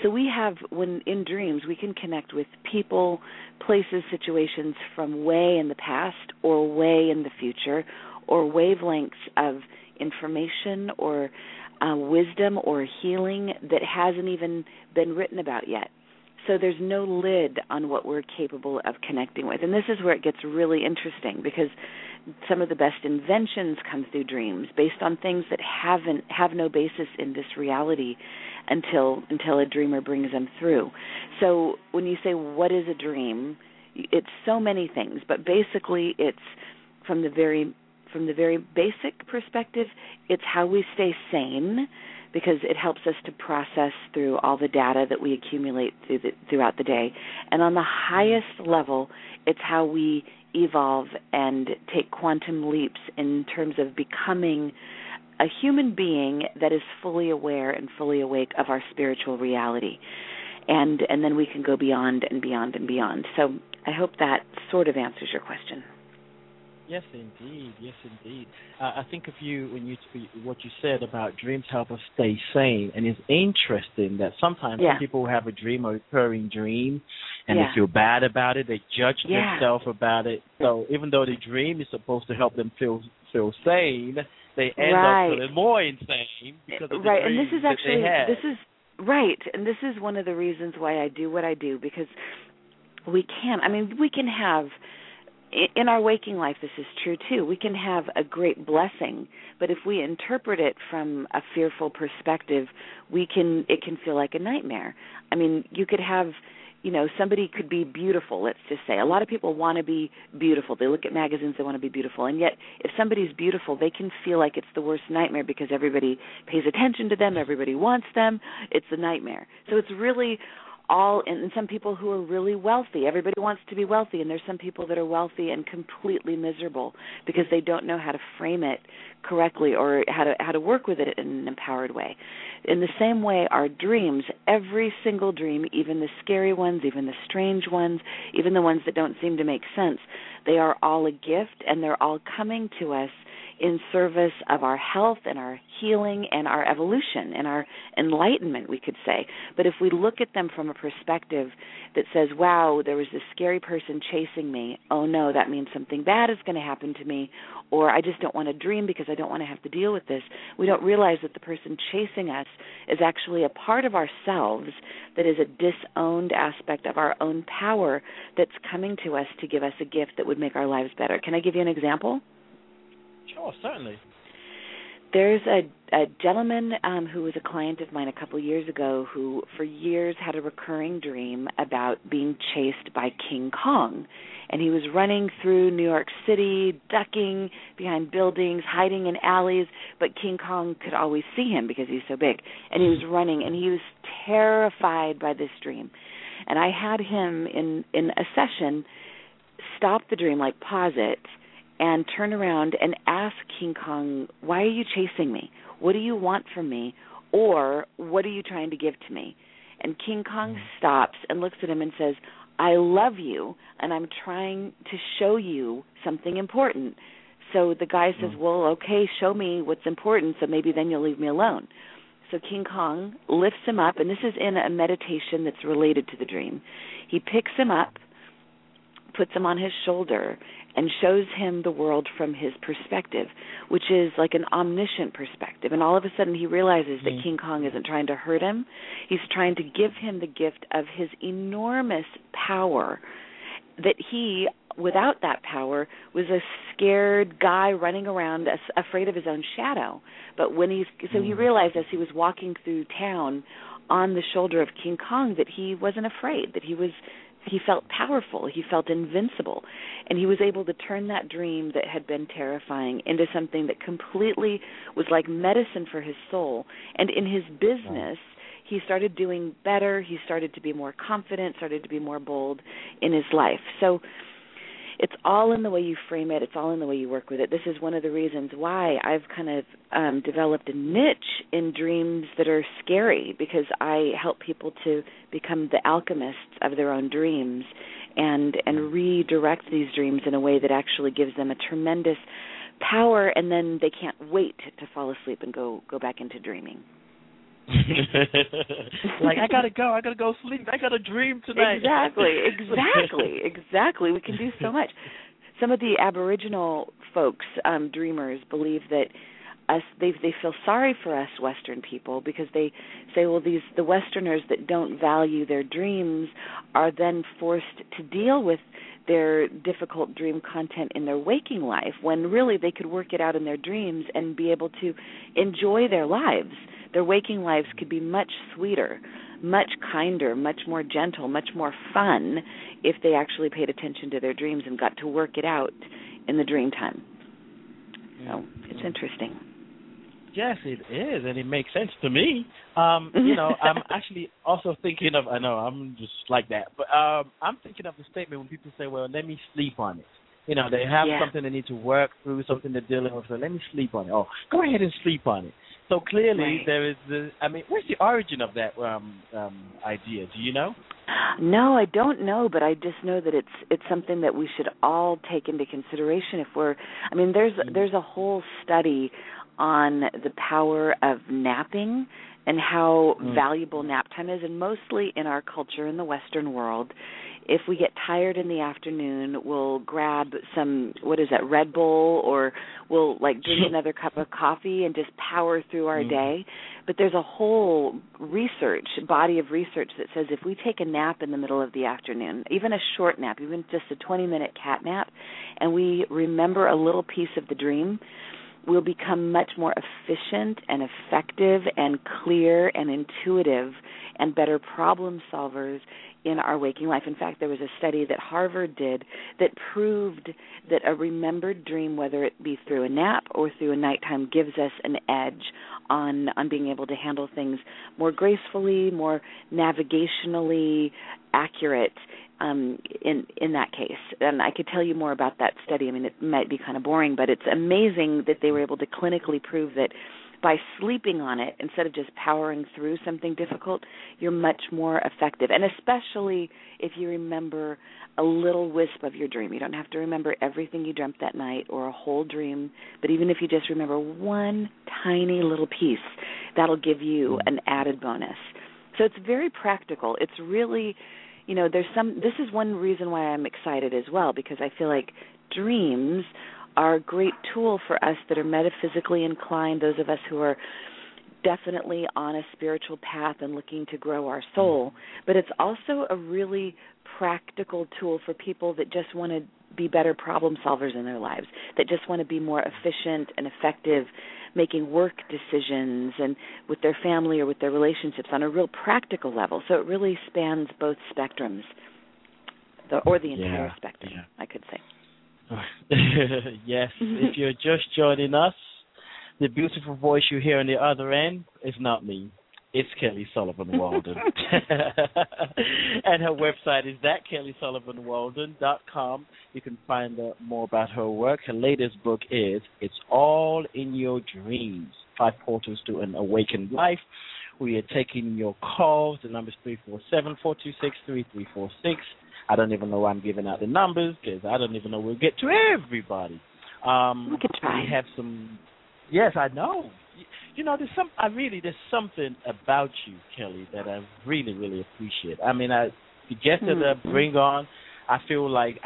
when in dreams, we can connect with people, places, situations from way in the past or way in the future, or wavelengths of information or wisdom or healing that hasn't even been written about yet. So there's no lid on what we're capable of connecting with. And this is where it gets really interesting, because some of the best inventions come through dreams based on things that have no basis in this reality until a dreamer brings them through. So when you say, what is a dream, it's so many things, but basically it's from the very basic perspective, it's how we stay sane, because it helps us to process through all the data that we accumulate throughout the day. And on the highest level, it's how we evolve and take quantum leaps in terms of becoming a human being that is fully aware and fully awake of our spiritual reality. And then we can go beyond and beyond and beyond. So I hope that sort of answers your question. Yes, indeed. Yes, indeed. I think of you what you said about dreams help us stay sane, and it's interesting that sometimes some people have a dream, a recurring dream, and they feel bad about it. They judge themselves about it. So even though the dream is supposed to help them feel sane, they end up feeling more insane because of the dream that they had. This is right, and this is one of the reasons why I do what I do, because we can have. In our waking life, this is true too. We can have a great blessing, but if we interpret it from a fearful perspective, it can feel like a nightmare. I mean, you could have, somebody could be beautiful, let's just say. A lot of people want to be beautiful. They look at magazines, they want to be beautiful. And yet, if somebody's beautiful, they can feel like it's the worst nightmare because everybody pays attention to them, everybody wants them. It's a nightmare. So it's really and some people who are really wealthy. Everybody wants to be wealthy, and there's some people that are wealthy and completely miserable because they don't know how to frame it correctly or how to work with it in an empowered way. In the same way, our dreams, every single dream, even the scary ones, even the strange ones, even the ones that don't seem to make sense, they are all a gift, and they're all coming to us in service of our health and our healing and our evolution and our enlightenment, we could say. But if we look at them from a perspective that says, wow, there was this scary person chasing me, oh no, that means something bad is going to happen to me, or I just don't want to dream because I don't want to have to deal with this, we don't realize that the person chasing us is actually a part of ourselves that is a disowned aspect of our own power that's coming to us to give us a gift that would make our lives better. Can I give you an example? Sure, certainly. There's a gentleman who was a client of mine a couple years ago who for years had a recurring dream about being chased by King Kong. And he was running through New York City, ducking behind buildings, hiding in alleys, but King Kong could always see him because he's so big. And he was running, and he was terrified by this dream. And I had him in a session stop the dream, like pause it, and turn around and ask King Kong, why are you chasing me? What do you want from me? Or what are you trying to give to me? And King Kong stops and looks at him and says, I love you, and I'm trying to show you something important. So the guy says, well, okay, show me what's important, so maybe then you'll leave me alone. So King Kong lifts him up, and this is in a meditation that's related to the dream. He picks him up, puts him on his shoulder, and shows him the world from his perspective, which is like an omniscient perspective. And all of a sudden he realizes that King Kong isn't trying to hurt him. He's trying to give him the gift of his enormous power, that he, without that power, was a scared guy running around afraid of his own shadow. But when he realized as he was walking through town on the shoulder of King Kong that he wasn't afraid, that he was he felt powerful, he felt invincible, and he was able to turn that dream that had been terrifying into something that completely was like medicine for his soul. And in his business, he started doing better, he started to be more confident, started to be more bold in his life. So it's all in the way you frame it. It's all in the way you work with it. This is one of the reasons why I've kind of developed a niche in dreams that are scary, because I help people to become the alchemists of their own dreams and redirect these dreams in a way that actually gives them a tremendous power, and then they can't wait to fall asleep and go back into dreaming. Like, I gotta go sleep. I got a dream tonight. Exactly. We can do so much. Some of the Aboriginal folks, dreamers, believe that they feel sorry for us Western people, because they say, well, the Westerners that don't value their dreams are then forced to deal with their difficult dream content in their waking life, when really they could work it out in their dreams and be able to enjoy their lives. Their waking lives could be much sweeter, much kinder, much more gentle, much more fun if they actually paid attention to their dreams and got to work it out in the dream time. So it's interesting. Yes, it is, and it makes sense to me. I'm actually also thinking of, I know I'm just like that, but I'm thinking of the statement when people say, well, let me sleep on it. They have something they need to work through, something they're dealing with, so let me sleep on it. Oh, go ahead and sleep on it. So clearly there is where's the origin of that idea? Do you know? No, I don't know, but I just know that it's something that we should all take into consideration there's a whole study on the power of napping and how valuable nap time is, and mostly in our culture in the Western world. If we get tired in the afternoon, we'll grab some, Red Bull, or we'll drink another cup of coffee and just power through our day. But there's a whole body of research that says if we take a nap in the middle of the afternoon, even a short nap, even just a 20-minute cat nap, and we remember a little piece of the dream, we'll become much more efficient and effective and clear and intuitive and better problem solvers in our waking life. In fact, there was a study that Harvard did that proved that a remembered dream, whether it be through a nap or through a nighttime, gives us an edge on being able to handle things more gracefully, more navigationally accurate in that case. And I could tell you more about that study. It might be kind of boring, but it's amazing that they were able to clinically prove that by sleeping on it, instead of just powering through something difficult, you're much more effective. And especially if you remember a little wisp of your dream. You don't have to remember everything you dreamt that night or a whole dream, but even if you just remember one tiny little piece, that'll give you an added bonus. So it's very practical. It's really, this is one reason why I'm excited as well, because I feel like dreams are a great tool for us that are metaphysically inclined, those of us who are definitely on a spiritual path and looking to grow our soul. But it's also a really practical tool for people that just want to be better problem solvers in their lives, that just want to be more efficient and effective making work decisions and with their family or with their relationships on a real practical level. So it really spans both spectrums, the entire spectrum, I could say. Yes, if you're just joining us, the beautiful voice you hear on the other end is not me. It's Kelly Sullivan Walden. And her website is thatkellysullivanwalden.com. You can find out more about her work. Her latest book is It's All in Your Dreams, 5 Portals to an Awakened Life. We are taking your calls. The number is 347-426-3346. I don't even know why I'm giving out the numbers, because I don't even know we'll get to everybody. We could try. We have some. Yes, I know. There's something about you, Kelly, that I really, really appreciate. The guests that I bring on, I feel like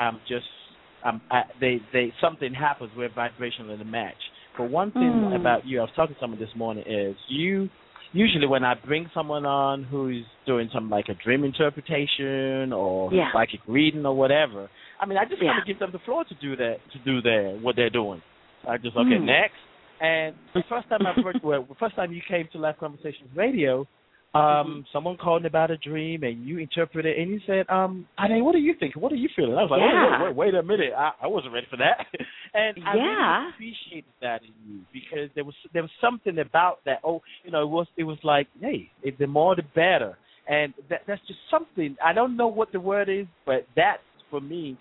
something happens. We're vibrational in a match. But one thing about you, I was talking to someone this morning, is you. Usually when I bring someone on who's doing something like a dream interpretation or psychic reading or whatever, I just kind of give them the floor to do what they're doing. I just, next. And the first time you came to Live Conversations Radio, Someone called about a dream, and you interpreted it, and you said, Ade, what do you think? What are you feeling? I was like, wait a minute. I wasn't ready for that. And I really appreciated that in you, because there was something about that. Oh, it was like, hey, the more the better. And that's just something. I don't know what the word is, but that for me,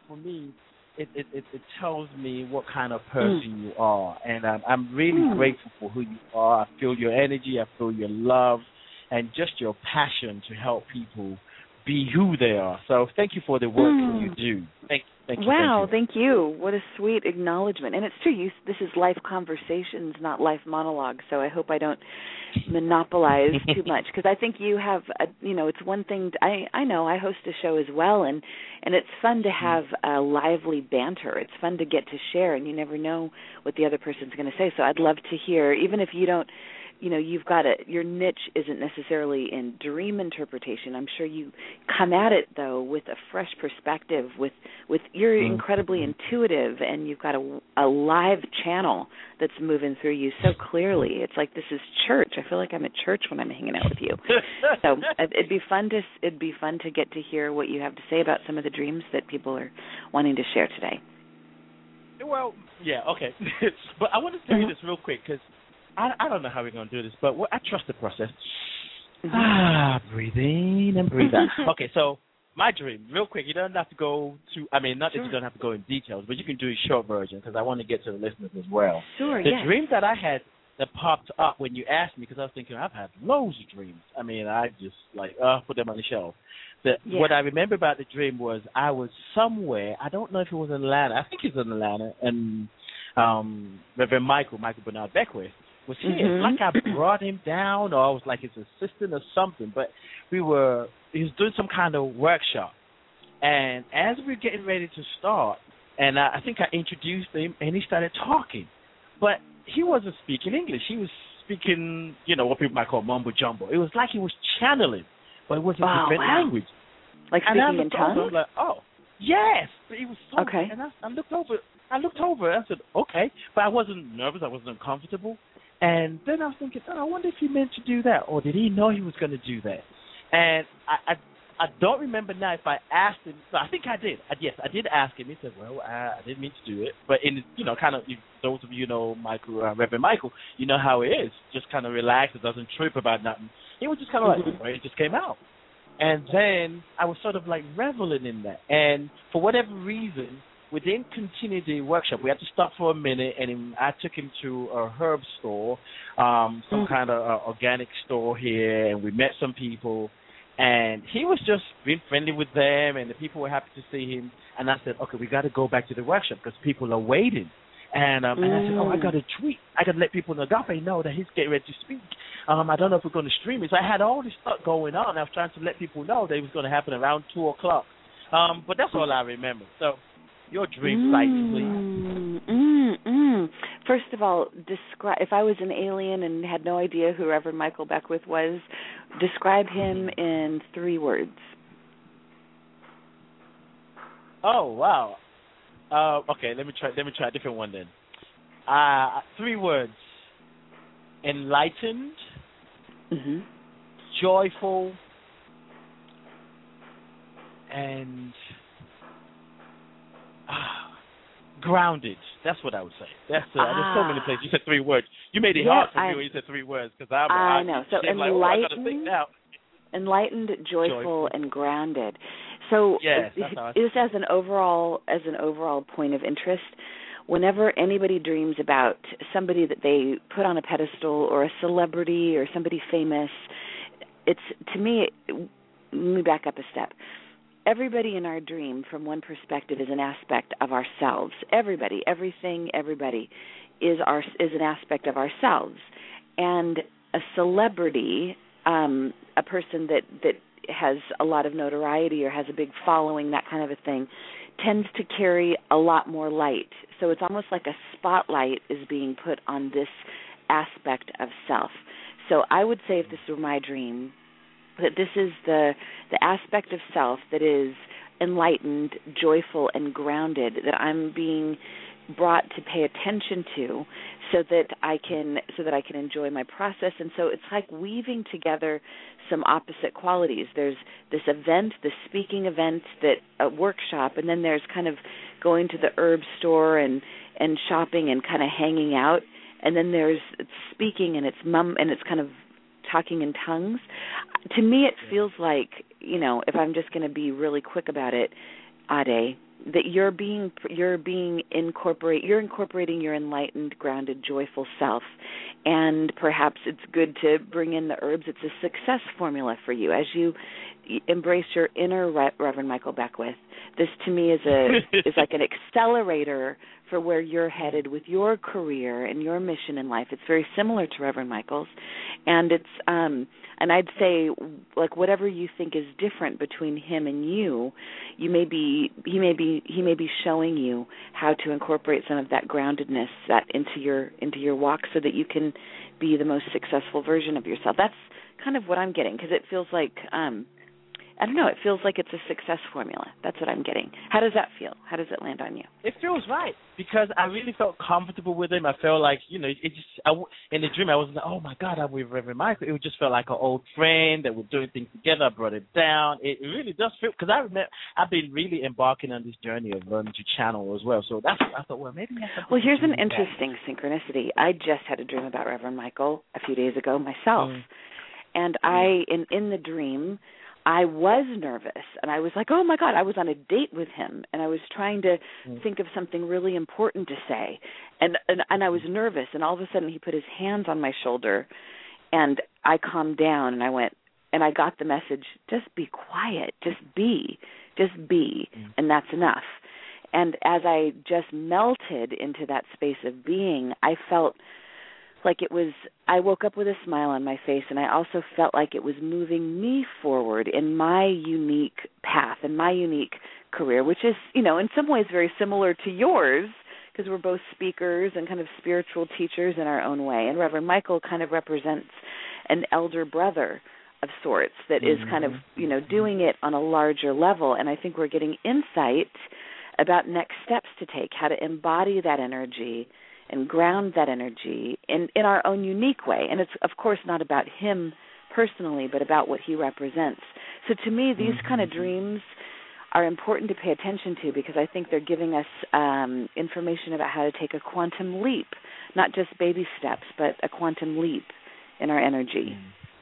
it tells me what kind of person you are. And I'm really grateful for who you are. I feel your energy. I feel your love. And just your passion to help people be who they are. So thank you for the work that you do. Thank you. Wow, thank you. What a sweet acknowledgement. And it's true. This is life conversations, not life monologues. So I hope I don't monopolize too much, because I think you have, it's one thing. I know I host a show as well, and it's fun to have a lively banter. It's fun to get to share, and you never know what the other person's going to say. So I'd love to hear, even if you don't. You've got your niche isn't necessarily in dream interpretation. I'm sure you come at it, though, with a fresh perspective. You're incredibly intuitive, and you've got a live channel that's moving through you so clearly. It's like this is church. I feel like I'm at church when I'm hanging out with you. So it'd be fun to get to hear what you have to say about some of the dreams that people are wanting to share today. Well, yeah, okay. But I want to tell you this real quick, because I don't know how we're going to do this, but I trust the process. Breathe in and breathe out. Okay, so my dream, real quick, you don't have to go to, not that you don't have to go in details, but you can do a short version, because I want to get to the listeners as well. Sure, The dream that I had that popped up when you asked me, because I was thinking, I've had loads of dreams. I just, put them on the shelf. What I remember about the dream was I was somewhere, I don't know if it was in Atlanta, I think it's in Atlanta, and Reverend Michael Bernard Beckwith, was here. Like I brought him down, or I was like his assistant or something, but he was doing some kind of workshop. And as we were getting ready to start, and I think I introduced him, and he started talking. But he wasn't speaking English. He was speaking, what people might call mumbo jumbo. It was like he was channeling, but it was a different language. Like speaking in tongues? I was like, oh, yes. But he was so okay. And I looked over, and I said, okay. But I wasn't nervous. I wasn't uncomfortable. And then I was thinking, I wonder if he meant to do that, or did he know he was going to do that? And I don't remember now if I asked him. So I think I did. Yes, I did ask him. He said, well, I didn't mean to do it. But kind of, those of you know Michael, Reverend Michael, you know how it is. Just kind of relaxed. It doesn't trip about nothing. He was just kind of like, well, it just came out. And then I was sort of like reveling in that. And for whatever reason, we didn't continue the workshop. We had to stop for a minute, and I took him to a herb store, some kind of organic store here, and we met some people. And he was just being friendly with them, and the people were happy to see him. And I said, okay, we got to go back to the workshop because people are waiting. And I said, I got to tweet. I got to let people in Agape know that he's getting ready to speak. I don't know if we're going to stream it. So I had all this stuff going on. I was trying to let people know that it was going to happen around 2 o'clock. But that's all I remember. So your dream site, please. First of all, describe. If I was an alien and had no idea who Reverend Michael Beckwith was, describe him in 3 words. Oh wow. Okay, let me try a different one then. 3 words: enlightened, joyful, and grounded. That's what I would say. There's so many places. You said 3 words. You made it hard for me when you said 3 words, because I know. So enlightened, I gotta think now. Enlightened, joyful, and grounded. So yes, this as an overall point of interest. Whenever anybody dreams about somebody that they put on a pedestal, or a celebrity, or somebody famous, it's, to me, let me back up a step. Everybody in our dream, from one perspective, is an aspect of ourselves. Everybody, everything, everybody is an aspect of ourselves. And a celebrity, a person that has a lot of notoriety or has a big following, that kind of a thing, tends to carry a lot more light. So it's almost like a spotlight is being put on this aspect of self. So I would say, if this were my dream, that this is the aspect of self that is enlightened, joyful, and grounded, that I'm being brought to pay attention to, so that I can enjoy my process. And so it's like weaving together some opposite qualities. There's this event, this speaking event, that a workshop, and then there's kind of going to the herb store and shopping and kind of hanging out. And then there's speaking, and it's kind of talking in tongues. To me, it feels like, if I'm just going to be really quick about it, Ade, that you're incorporating your enlightened, grounded, joyful self. And perhaps it's good to bring in the herbs. It's a success formula for you as you embrace your inner Reverend Michael Beckwith. This to me is like an accelerator for where you're headed with your career and your mission in life. It's very similar to Reverend Michael's, and it's and I'd say, like, whatever you think is different between him and you, he may be showing you how to incorporate some of that groundedness into your walk, so that you can be the most successful version of yourself. That's kind of what I'm getting, because it feels like I don't know. It feels like it's a success formula. That's what I'm getting. How does that feel? How does it land on you? It feels right, because I really felt comfortable with him. I felt like, in the dream I wasn't like, oh my God, I'm with Reverend Michael. It just felt like an old friend that we're doing things together. I brought it down. It really does feel, because I remember I've been really embarking on this journey of learning to channel as well. So I thought, well, maybe I have to. Well, here's an interesting synchronicity. I just had a dream about Reverend Michael a few days ago myself, and in the dream, I was nervous, and I was like, oh, my God, I was on a date with him, and I was trying to think of something really important to say, and I was nervous, and all of a sudden he put his hands on my shoulder, and I calmed down, and I went, and I got the message, just be quiet, just be, and that's enough. And as I just melted into that space of being, I felt like I woke up with a smile on my face, and I also felt like it was moving me forward in my unique path and my unique career, which is, in some ways very similar to yours, because we're both speakers and kind of spiritual teachers in our own way. And Reverend Michael kind of represents an elder brother of sorts that is kind of, doing it on a larger level. And I think we're getting insight about next steps to take, how to embody that energy and ground that energy in our own unique way. And it's, of course, not about him personally, but about what he represents. So to me, these kind of dreams are important to pay attention to, because I think they're giving us information about how to take a quantum leap, not just baby steps, but a quantum leap in our energy.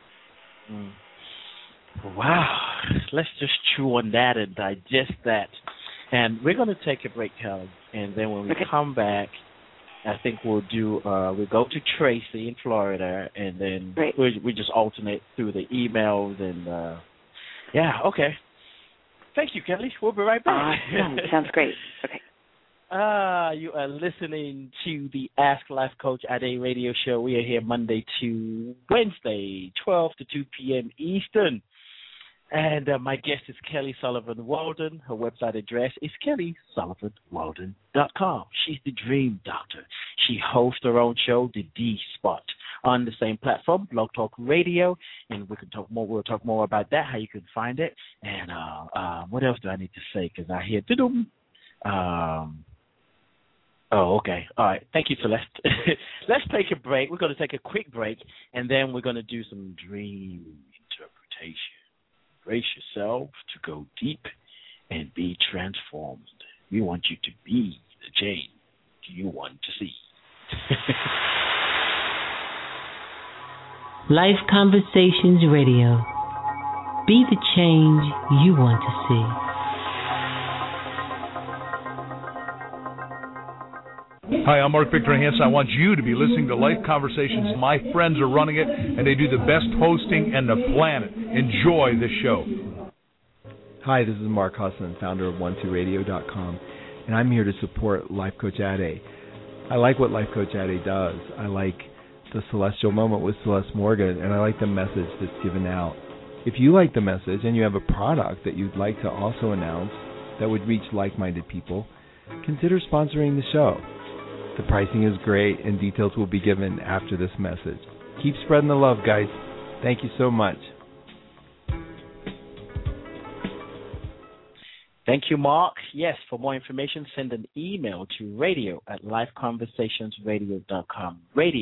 Wow. Let's just chew on that and digest that. And we're going to take a break, Kelly, and then when we come back, I think we'll go to Tracy in Florida, and then we just alternate through the emails and okay. Thank you, Kelly. We'll be right back. Sounds great. Okay. You are listening to the Ask Life Coach Ade radio show. We are here Monday to Wednesday, 12 to 2 p.m. Eastern. And my guest is Kelly Sullivan Walden. Her website address is kellysullivanwalden.com. She's the Dream Doctor. She hosts her own show, The D Spot, on the same platform, Blog Talk Radio. And we can talk more. We'll talk more about that, how you can find it. And what else do I need to say? Because I hear okay. All right. Thank you, Celeste. Let's take a break. We're going to take a quick break, and then we're going to do some dream interpretation. Brace yourself to go deep and be transformed. We want you to be the change you want to see. Life Conversations Radio. Be the change you want to see. Hi, I'm Mark Victor Hansen. I want you to be listening to Life Conversations. My friends are running it, and they do the best hosting on the planet. Enjoy the show. Hi, this is Mark Husson, founder of 12radio.com, and I'm here to support Life Coach Ade. I like what Life Coach Ade does. I like the Celestial Moment with Celeste Morgan, and I like the message that's given out. If you like the message and you have a product that you'd like to also announce that would reach like-minded people, consider sponsoring the show. The pricing is great, and details will be given after this message. Keep spreading the love, guys. Thank you so much. Thank you, Mark. Yes, for more information, send an email to radio@lifeconversationsradio.com.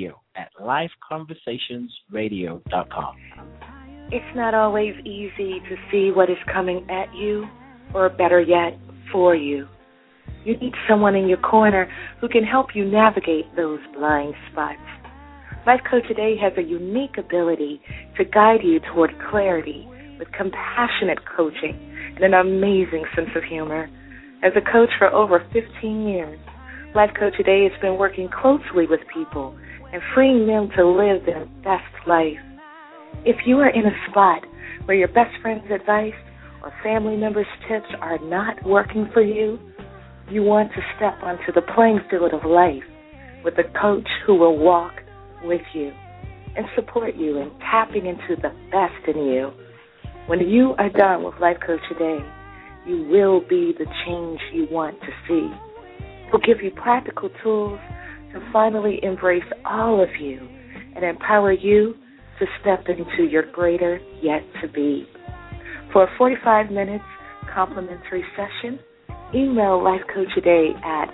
radio@lifeconversationsradio.com. It's not always easy to see what is coming at you, or better yet, for you. You need someone in your corner who can help you navigate those blind spots. Life Coach Today has a unique ability to guide you toward clarity with compassionate coaching and an amazing sense of humor. As a coach for over 15 years, Life Coach Today has been working closely with people and freeing them to live their best life. If you are in a spot where your best friend's advice or family members' tips are not working for you, you want to step onto the playing field of life with a coach who will walk with you and support you in tapping into the best in you. When you are done with Life Coach Today, you will be the change you want to see. He'll give you practical tools to finally embrace all of you and empower you to step into your greater yet to be. For a 45 minutes complimentary session, email Life Coach Today at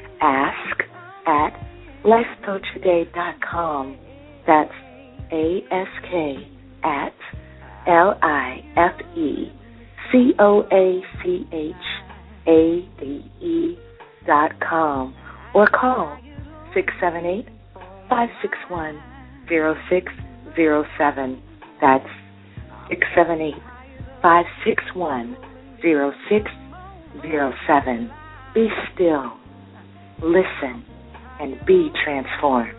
ask@lifecoachtoday.com. That's ASK@lifecoachade.com, or call 678-561-0607. That's 678-561-0607. Be still, listen, and be transformed.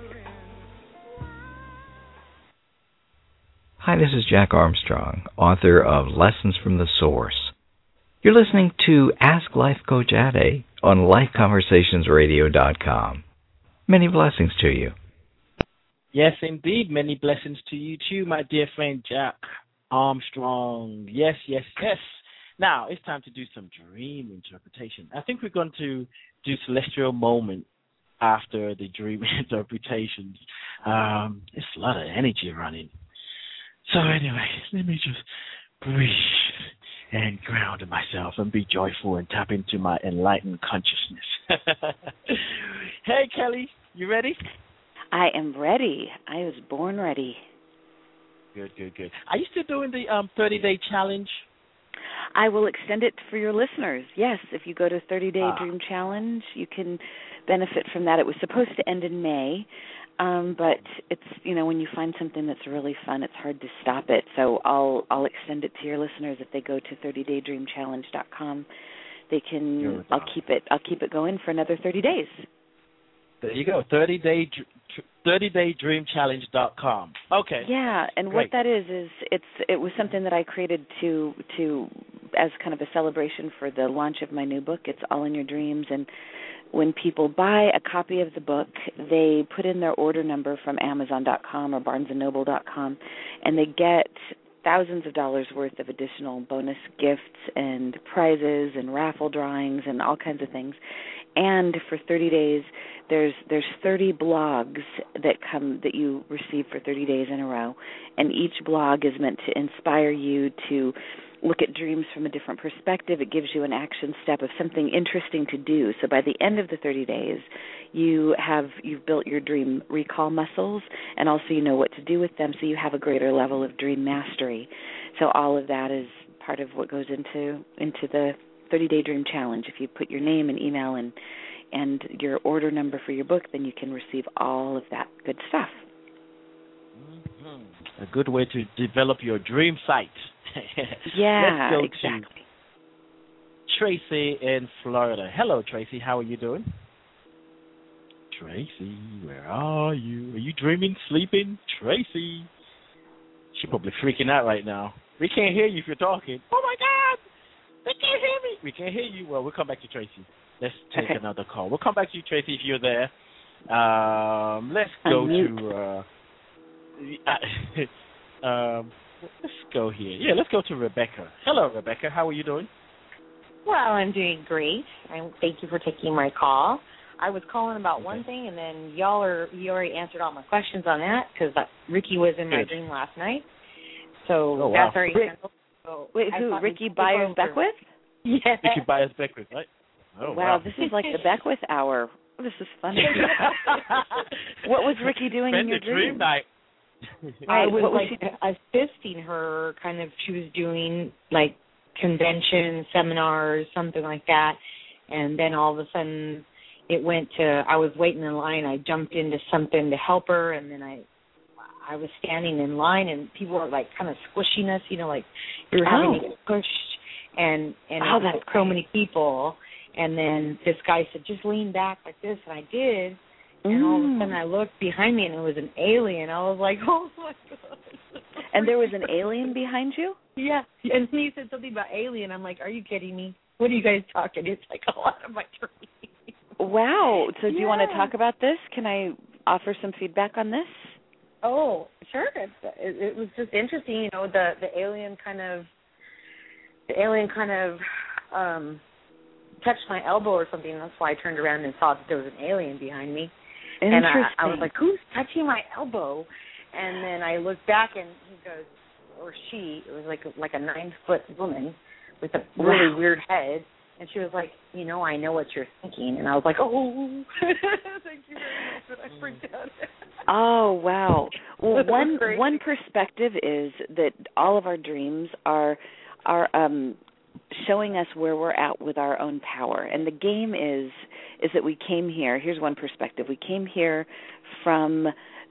Hi, this is Jack Armstrong, author of Lessons from the Source. You're listening to Ask Life Coach Ade on LifeConversationsRadio.com. Many blessings to you. Yes, indeed. Many blessings to you too, my dear friend Jack Armstrong. Yes, yes, yes. Now, it's time to do some dream interpretation. I think we're going to do Celestial Moment after the dream interpretations. It's a lot of energy running. So anyway, let me just breathe and ground myself and be joyful and tap into my enlightened consciousness. Hey, Kelly, you ready? I am ready. I was born ready. Good. Are you still doing the 30-day challenge? I will extend it for your listeners. Yes, if you go to 30-day Dream Challenge, you can benefit from that. It was supposed to end in May, but it's, when you find something that's really fun, it's hard to stop it. So I'll extend it to your listeners if they go to 30daydreamchallenge.com. They can. I'll keep it going for another 30 days. There you go. 30daydreamchallenge.com. Okay. Yeah, and great. What that is it was something that I created to as kind of a celebration for the launch of my new book. It's All in Your Dreams, and when people buy a copy of the book, they put in their order number from Amazon.com or BarnesandNoble.com, and they get thousands of dollars worth of additional bonus gifts and prizes and raffle drawings and all kinds of things. And for 30 days, there's 30 blogs that you receive for 30 days in a row, and each blog is meant to inspire you to look at dreams from a different perspective. It gives you an action step of something interesting to do. So by the end of the 30 days, you've built your dream recall muscles, and also you know what to do with them, so you have a greater level of dream mastery. So all of that is part of what goes into the 30-day Dream Challenge. If you put your name and email and your order number for your book, then you can receive all of that good stuff. Mm-hmm. A good way to develop your dream site. Yeah, Let's go exactly. to Tracy in Florida. Hello, Tracy. How are you doing? Tracy, where are you? Are you dreaming, sleeping? Tracy. She's probably freaking out right now. We can't hear you if you're talking. Oh, my God. They can't hear me. We can't hear you. Well, we'll come back to Tracy. Let's take another call. We'll come back to you, Tracy, if you're there. Let's go let's go here. Yeah, let's go to Rebecca. Hello, Rebecca. How are you doing? Well, I'm doing great. Thank you for taking my call. I was calling about one thing, and then you already answered all my questions on that, because Ricky was in my dream last night. So that's already handled. So wait, who? Ricky Byers Beckwith? Yeah. Ricky Byers Beckwith, right? Oh, wow, this is like the Beckwith hour. This is funny. What was Ricky doing in your dream? Night. I was assisting her, kind of. She was doing like conventions, seminars, something like that, and then all of a sudden it went to. I was waiting in line. I jumped into something to help her, and then I was standing in line, and people were like kind of squishing us, like you were having to get pushed, and that's so many people. And then this guy said, just lean back like this, and I did. And all of a sudden I looked behind me, and it was an alien. I was like, oh, my God. And there was an alien behind you? Yeah. And he said something about alien. I'm like, are you kidding me? What are you guys talking? It's like a lot of my dreams. Wow. So do you want to talk about this? Can I offer some feedback on this? Oh, sure. It was just interesting, the alien kind of touched my elbow or something. That's why I turned around and saw that there was an alien behind me. And I was like, who's touching my elbow? And then I looked back, and he goes, or she, it was like a 9-foot woman with a really weird head. And she was like, I know what you're thinking. And I was like, oh, thank you very much. But I freaked out. Oh, wow. Well, one perspective is that all of our dreams are showing us where we're at with our own power. And the game is that we came here. Here's one perspective. We came here from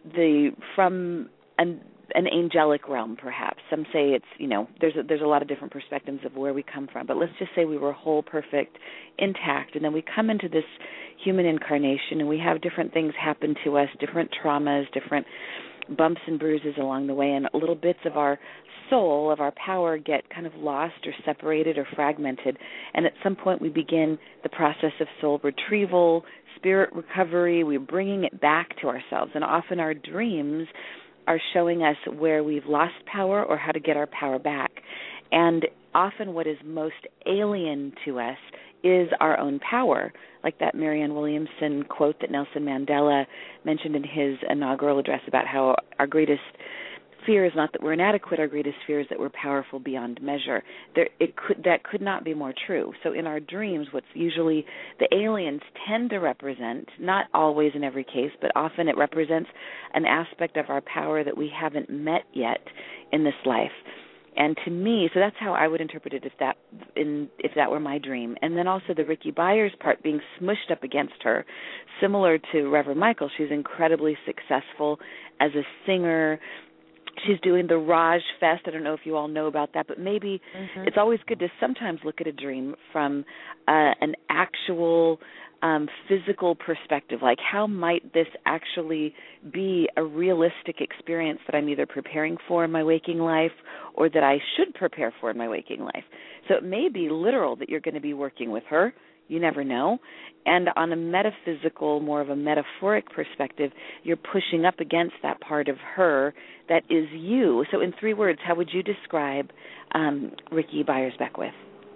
an angelic realm, perhaps. Some say it's, there's a lot of different perspectives of where we come from. But let's just say we were whole, perfect, intact, and then we come into this human incarnation, and we have different things happen to us, different traumas, different bumps and bruises along the way, and little bits of our soul, of our power, get kind of lost or separated or fragmented. And at some point we begin the process of soul retrieval, spirit recovery. We're bringing it back to ourselves. And often our dreams are showing us where we've lost power or how to get our power back. And often what is most alien to us is our own power, like that Marianne Williamson quote that Nelson Mandela mentioned in his inaugural address about how our greatest fear is not that we're inadequate, our greatest fear is that we're powerful beyond measure. That could not be more true. So in our dreams, what's usually the aliens tend to represent, not always in every case, but often it represents an aspect of our power that we haven't met yet in this life. And to me, so that's how I would interpret it if that were my dream. And then also the Ricky Byers part being smushed up against her, similar to Reverend Michael. She's incredibly successful as a singer. She's doing the Raj Fest. I don't know if you all know about that, but maybe it's always good to sometimes look at a dream from an actual physical perspective, like how might this actually be a realistic experience that I'm either preparing for in my waking life or that I should prepare for in my waking life. So it may be literal that you're going to be working with her. You never know. And on a metaphysical, more of a metaphoric perspective, you're pushing up against that part of her that is you. So in 3 words, how would you describe Ricky Byers Beckwith?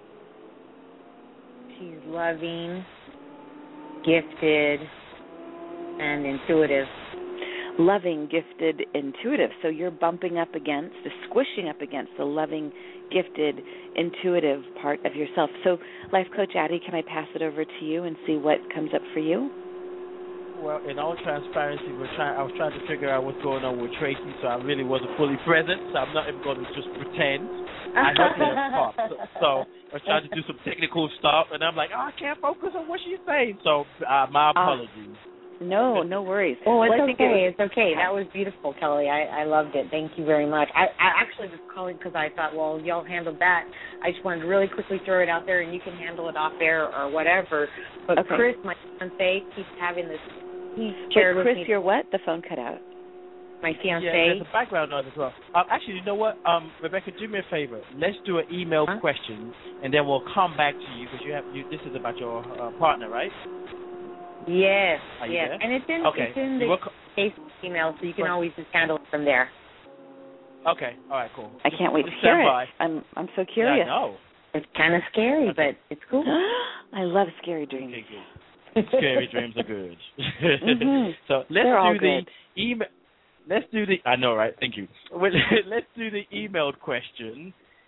She's loving, gifted, and intuitive. Loving, gifted, intuitive. So you're bumping up against, squishing up against the loving, gifted, intuitive part of yourself. So, Life Coach Addie, can I pass it over to you and see what comes up for you? Well, in all transparency, I was trying to figure out what's going on with Tracy, so I really wasn't fully present, so I'm not even going to just pretend. I heard her talk. So I was trying to do some technical stuff, and I'm like, I can't focus on what she's saying. So my apologies. No worries. Oh, it's okay. It's okay. That was beautiful, Kelly. I loved it. Thank you very much. I actually was calling because I thought, well, y'all handled that. I just wanted to really quickly throw it out there, and you can handle it off air or whatever. But Chris, my fiancé, keeps having this. He shared with me. Chris, you're what? The phone cut out. My fiancé. Yeah, there's a background noise as well. Actually, you know what, Rebecca, do me a favor. Let's do an email question, and then we'll come back to you because this is about your partner, right? Yes, Are you yes. there? And it's in the Facebook email, so you can always just handle it from there. Okay, all right, cool. I can't wait to hear it. I'm so curious. Yeah, I know. It's kind of scary, but it's cool. I love scary dreams. Okay, good. Scary dreams are good. So let's do the email. Let's do the. I know, right? Thank you. Let's do the emailed question,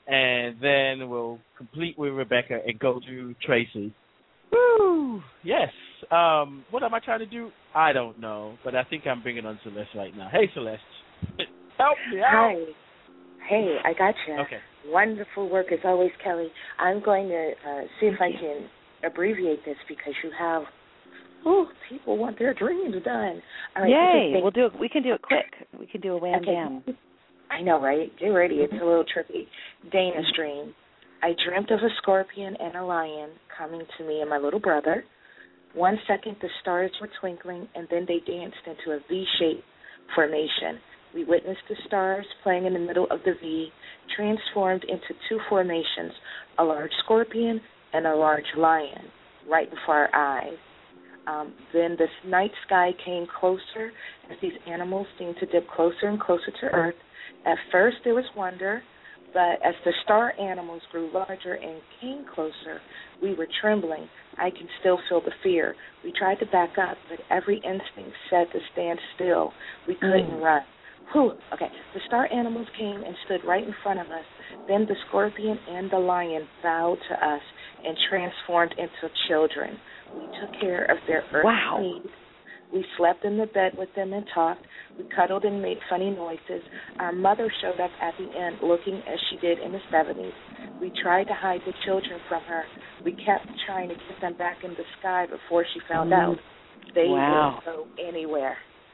and then we'll complete with Rebecca and go to Tracy. Woo! Yes. What am I trying to do? I don't know, but I think I'm bringing on Celeste right now. Hey, Celeste. Help me out. Hi. Hey, I got you. Okay. Wonderful work as always, Kelly. I'm going to see if I can abbreviate this because you have, people want their dreams done. All right, yay! We'll do it. We can do it quick. We can do a wham bam. I know, right? Get ready. It's a little tricky. Dana's dream. I dreamt of a scorpion and a lion coming to me and my little brother. 1 second, the stars were twinkling, and then they danced into a V-shaped formation. We witnessed the stars playing in the middle of the V, transformed into two formations, a large scorpion and a large lion, right before our eyes. Then the night sky came closer as these animals seemed to dip closer and closer to Earth. At first there was wonder, but as the star animals grew larger and came closer, we were trembling. I can still feel the fear. We tried to back up, but every instinct said to stand still. We couldn't run. Whew. Okay, the star animals came and stood right in front of us. Then the scorpion and the lion bowed to us and transformed into children. We took care of their earthly needs. We slept in the bed with them and talked. We cuddled and made funny noises. Our mother showed up at the end looking as she did in the 70s. We tried to hide the children from her. We kept trying to get them back in the sky before she found out. They didn't go anywhere.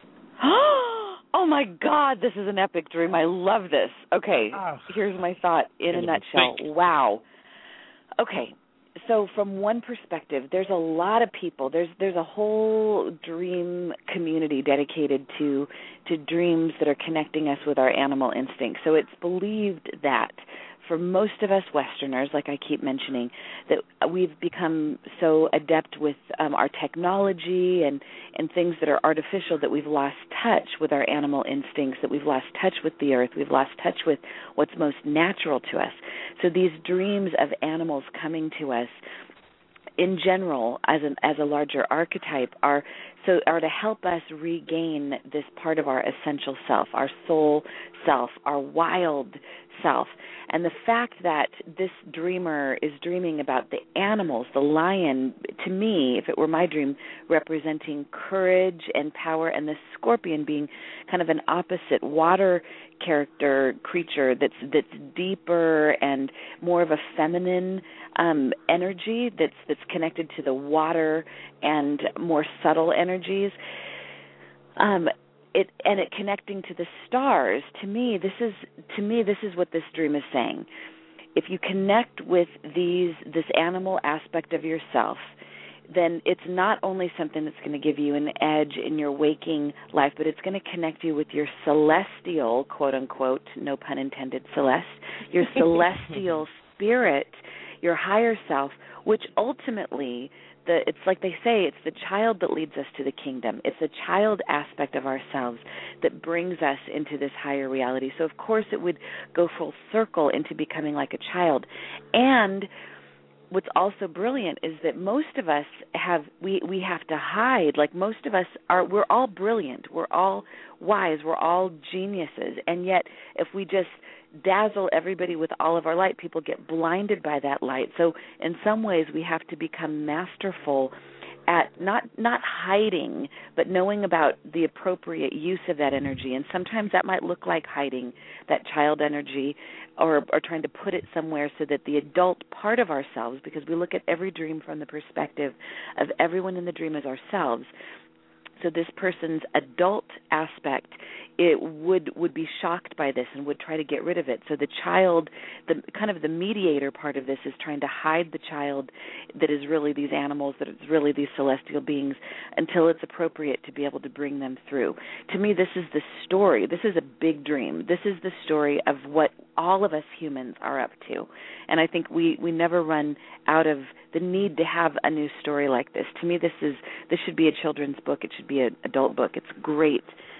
Oh, my God, this is an epic dream. I love this. Okay, here's my thought in a nutshell. Wow. Okay, so from one perspective, there's a lot of people. There's a whole dream community dedicated to dreams that are connecting us with our animal instincts. So it's believed that for most of us Westerners, like I keep mentioning, that we've become so adept with our technology and things that are artificial that we've lost touch with our animal instincts, that we've lost touch with the earth, we've lost touch with what's most natural to us. So these dreams of animals coming to us in general as a larger archetype are to help us regain this part of our essential self, our soul self, our wild self. And the fact that this dreamer is dreaming about the animals, the lion, to me, if it were my dream, representing courage and power, and the scorpion being kind of an opposite water creature that's deeper and more of a feminine energy that's connected to the water and more subtle energies. It connecting to the stars. To me, this is what this dream is saying. If you connect with this animal aspect of yourself, then it's not only something that's going to give you an edge in your waking life, but it's going to connect you with your celestial, quote unquote, no pun intended, Celeste, your celestial spirit, your higher self, which ultimately, it's like they say, it's the child that leads us to the kingdom. It's the child aspect of ourselves that brings us into this higher reality. So, of course, it would go full circle into becoming like a child. And what's also brilliant is that most of us we have to hide. Like most of us we're all brilliant. We're all wise. We're all geniuses. And yet, if we just dazzle everybody with all of our light, people get blinded by that light. So in some ways we have to become masterful at not hiding, but knowing about the appropriate use of that energy. And sometimes that might look like hiding that child energy or trying to put it somewhere so that the adult part of ourselves, because we look at every dream from the perspective of everyone in the dream as ourselves. So this person's adult aspect, it would be shocked by this and would try to get rid of it. So the child, the kind of the mediator part of this is trying to hide the child that is really these animals, that it's really these celestial beings, until it's appropriate to be able to bring them through. To me, this is the story. This is a big dream. This is the story of what all of us humans are up to. And I think we never run out of the need to have a new story like this. To me, this should be a children's book. It should be an adult book. It's great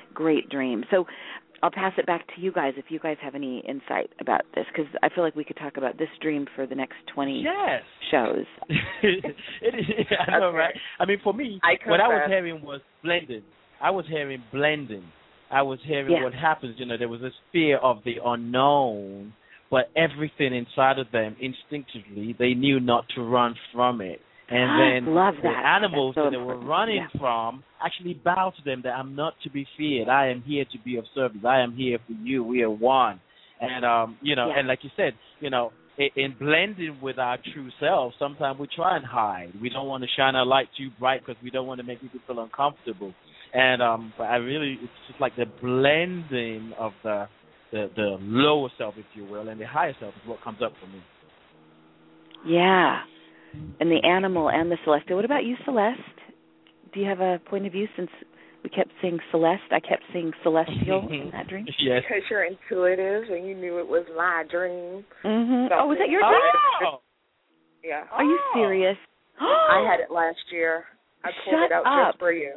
dream. So I'll pass it back to you guys if you guys have any insight about this, because I feel like we could talk about this dream for the next 20 shows. It is, I know, right? I mean, for me, what I was hearing was blending. I was hearing blending. I was hearing what happens. There was this fear of the unknown, but everything inside of them, instinctively, they knew not to run from it. And then Love the that. animals so that they were running from actually bow to them, that I'm not to be feared. I am here to be of service. I am here for you. We are one. And, and like you said, in blending with our true self, sometimes we try and hide. We don't want to shine our light too bright because we don't want to make people feel uncomfortable. And but it's just like the blending of the lower self, if you will, and the higher self is what comes up for me. Yeah. And the animal and the celestial. What about you, Celeste? Do you have a point of view since we kept saying Celeste? I kept saying celestial in that dream. Yes. Because you're intuitive and you knew it was my dream. Mm-hmm. Oh, was that your dream? Oh. Yeah. Are you serious? I had it last year. I pulled it out just for you.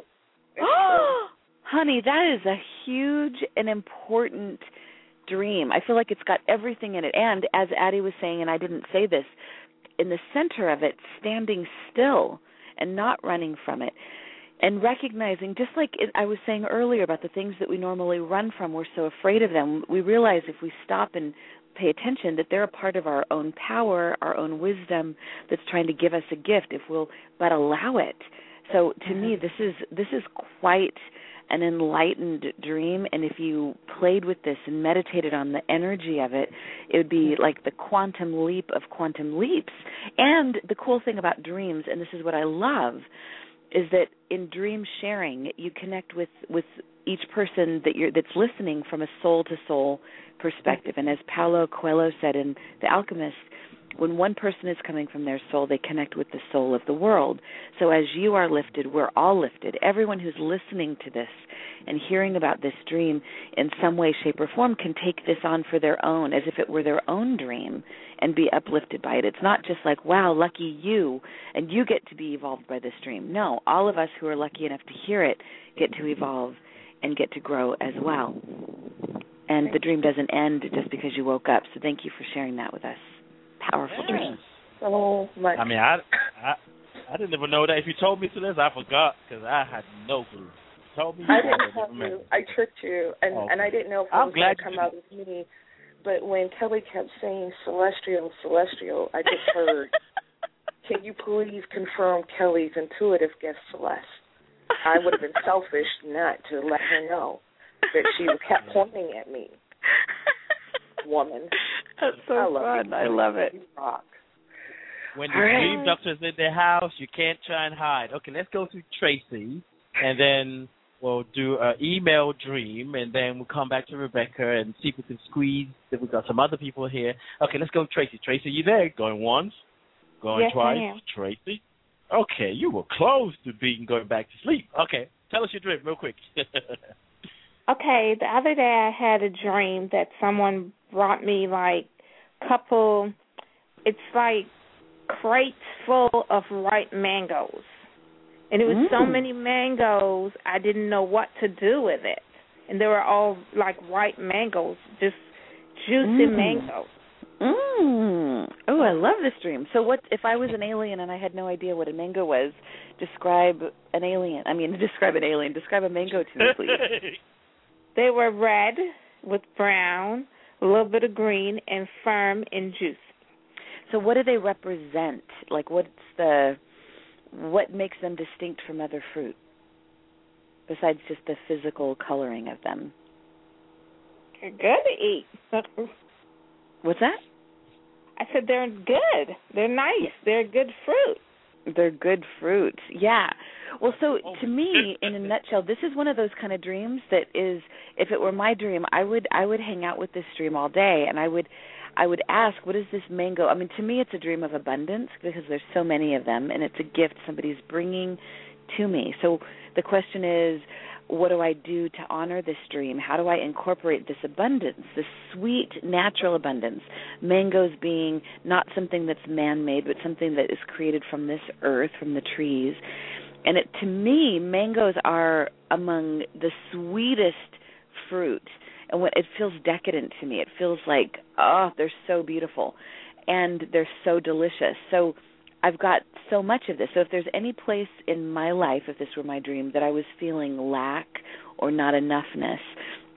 Honey, that is a huge and important dream. I feel like it's got everything in it. And as Addie was saying, and I didn't say this, in the center of it, standing still and not running from it. And recognizing, just like I was saying earlier about the things that we normally run from, we're so afraid of them, we realize if we stop and pay attention that they're a part of our own power, our own wisdom that's trying to give us a gift if we'll but allow it. So to me, this is quite an enlightened dream, and if you played with this and meditated on the energy of it, it would be like the quantum leap of quantum leaps. And the cool thing about dreams, and this is what I love, is that in dream sharing, you connect with each person that's listening from a soul-to-soul perspective. And as Paulo Coelho said in The Alchemist, when one person is coming from their soul, they connect with the soul of the world. So as you are lifted, we're all lifted. Everyone who's listening to this and hearing about this dream in some way, shape, or form can take this on for their own, as if it were their own dream, and be uplifted by it. It's not just like, wow, lucky you, and you get to be evolved by this dream. No, all of us who are lucky enough to hear it get to evolve and get to grow as well. And the dream doesn't end just because you woke up. So thank you for sharing that with us. Powerful dream. So much. I mean, I didn't even know that. If you told me to this, I forgot because I had no clue. Told me. I didn't tell you. I tricked you, and I didn't know if it was going to come out as me. But when Kelly kept saying celestial, I just heard, can you please confirm Kelly's intuitive guest, Celeste? I would have been selfish not to let her know that she kept pointing at me. Woman. That's so fun. I love it. When the dream doctor's in the house, you can't try and hide. Okay, let's go to Tracy, and then we'll do an email dream, and then we'll come back to Rebecca and see if we can squeeze. Then we've got some other people here. Okay, let's go to Tracy. Tracy, you there? Going once? Going twice? I am. Tracy? Okay, you were close to going back to sleep. Okay, tell us your dream real quick. Okay, the other day I had a dream that someone brought me it's like crates full of ripe mangoes. And it was so many mangoes, I didn't know what to do with it. And they were all like ripe mangoes, just juicy mangoes. Oh, I love this dream. So what if I was an alien and I had no idea what a mango was? Describe a mango to me, please. They were red with brown, a little bit of green, and firm and juicy. So what do they represent? Like what makes them distinct from other fruit, besides just the physical coloring of them? They're good to eat. What's that? I said they're good. They're nice. They're good fruit. They're good fruit. Yeah. Well, so to me, in a nutshell, this is one of those kind of dreams that is, if it were my dream, I would hang out with this dream all day, and I would ask, what is this mango? I mean, to me, it's a dream of abundance because there's so many of them, and it's a gift somebody's bringing to me. So the question is, what do I do to honor this dream? How do I incorporate this abundance, this sweet, natural abundance? Mangoes being not something that's man-made, but something that is created from this earth, from the trees. And to me, mangoes are among the sweetest fruit. And it feels decadent to me. It feels like, they're so beautiful. And they're so delicious. So I've got so much of this. So if there's any place in my life, if this were my dream, that I was feeling lack or not enoughness,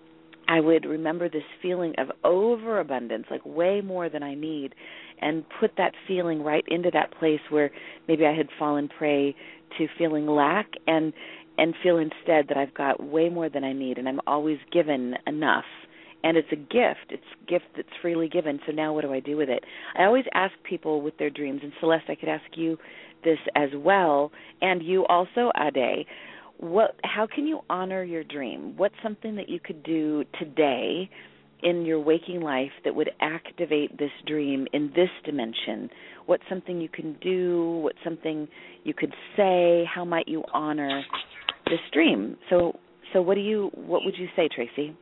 I would remember this feeling of overabundance, like way more than I need, and put that feeling right into that place where maybe I had fallen prey to feeling lack, and feel instead that I've got way more than I need, and I'm always given enough. And it's a gift. It's a gift that's freely given. So now what do I do with it? I always ask people with their dreams, and Celeste, I could ask you this as well, and you also, Ade. How can you honor your dream? What's something that you could do today in your waking life that would activate this dream in this dimension? What's something you can do? What's something you could say? How might you honor this dream? So what would you say, Tracy?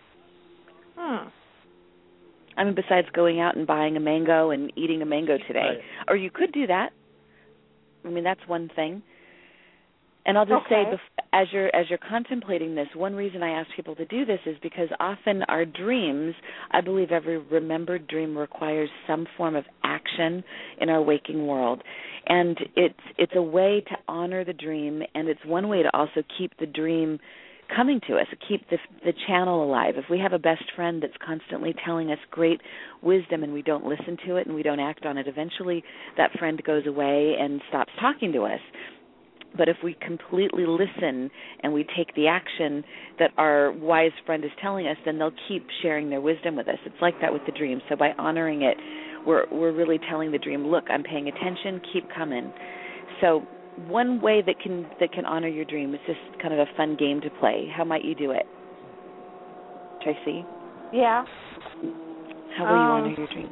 I mean, besides going out and buying a mango and eating a mango today. Right. Or you could do that. I mean, that's one thing. And I'll just say, as you're contemplating this, one reason I ask people to do this is because often our dreams, I believe every remembered dream requires some form of action in our waking world. And it's a way to honor the dream, and it's one way to also keep the dream coming to us, keep the channel alive. If we have a best friend that's constantly telling us great wisdom and we don't listen to it and we don't act on it, eventually that friend goes away and stops talking to us. But if we completely listen and we take the action that our wise friend is telling us, then they'll keep sharing their wisdom with us. It's like that with the dream. So by honoring it, we're really telling the dream, look, I'm paying attention, keep coming. So one way that can honor your dream is just kind of a fun game to play. How might you do it? Tracy? Yeah. How will you honor your dream?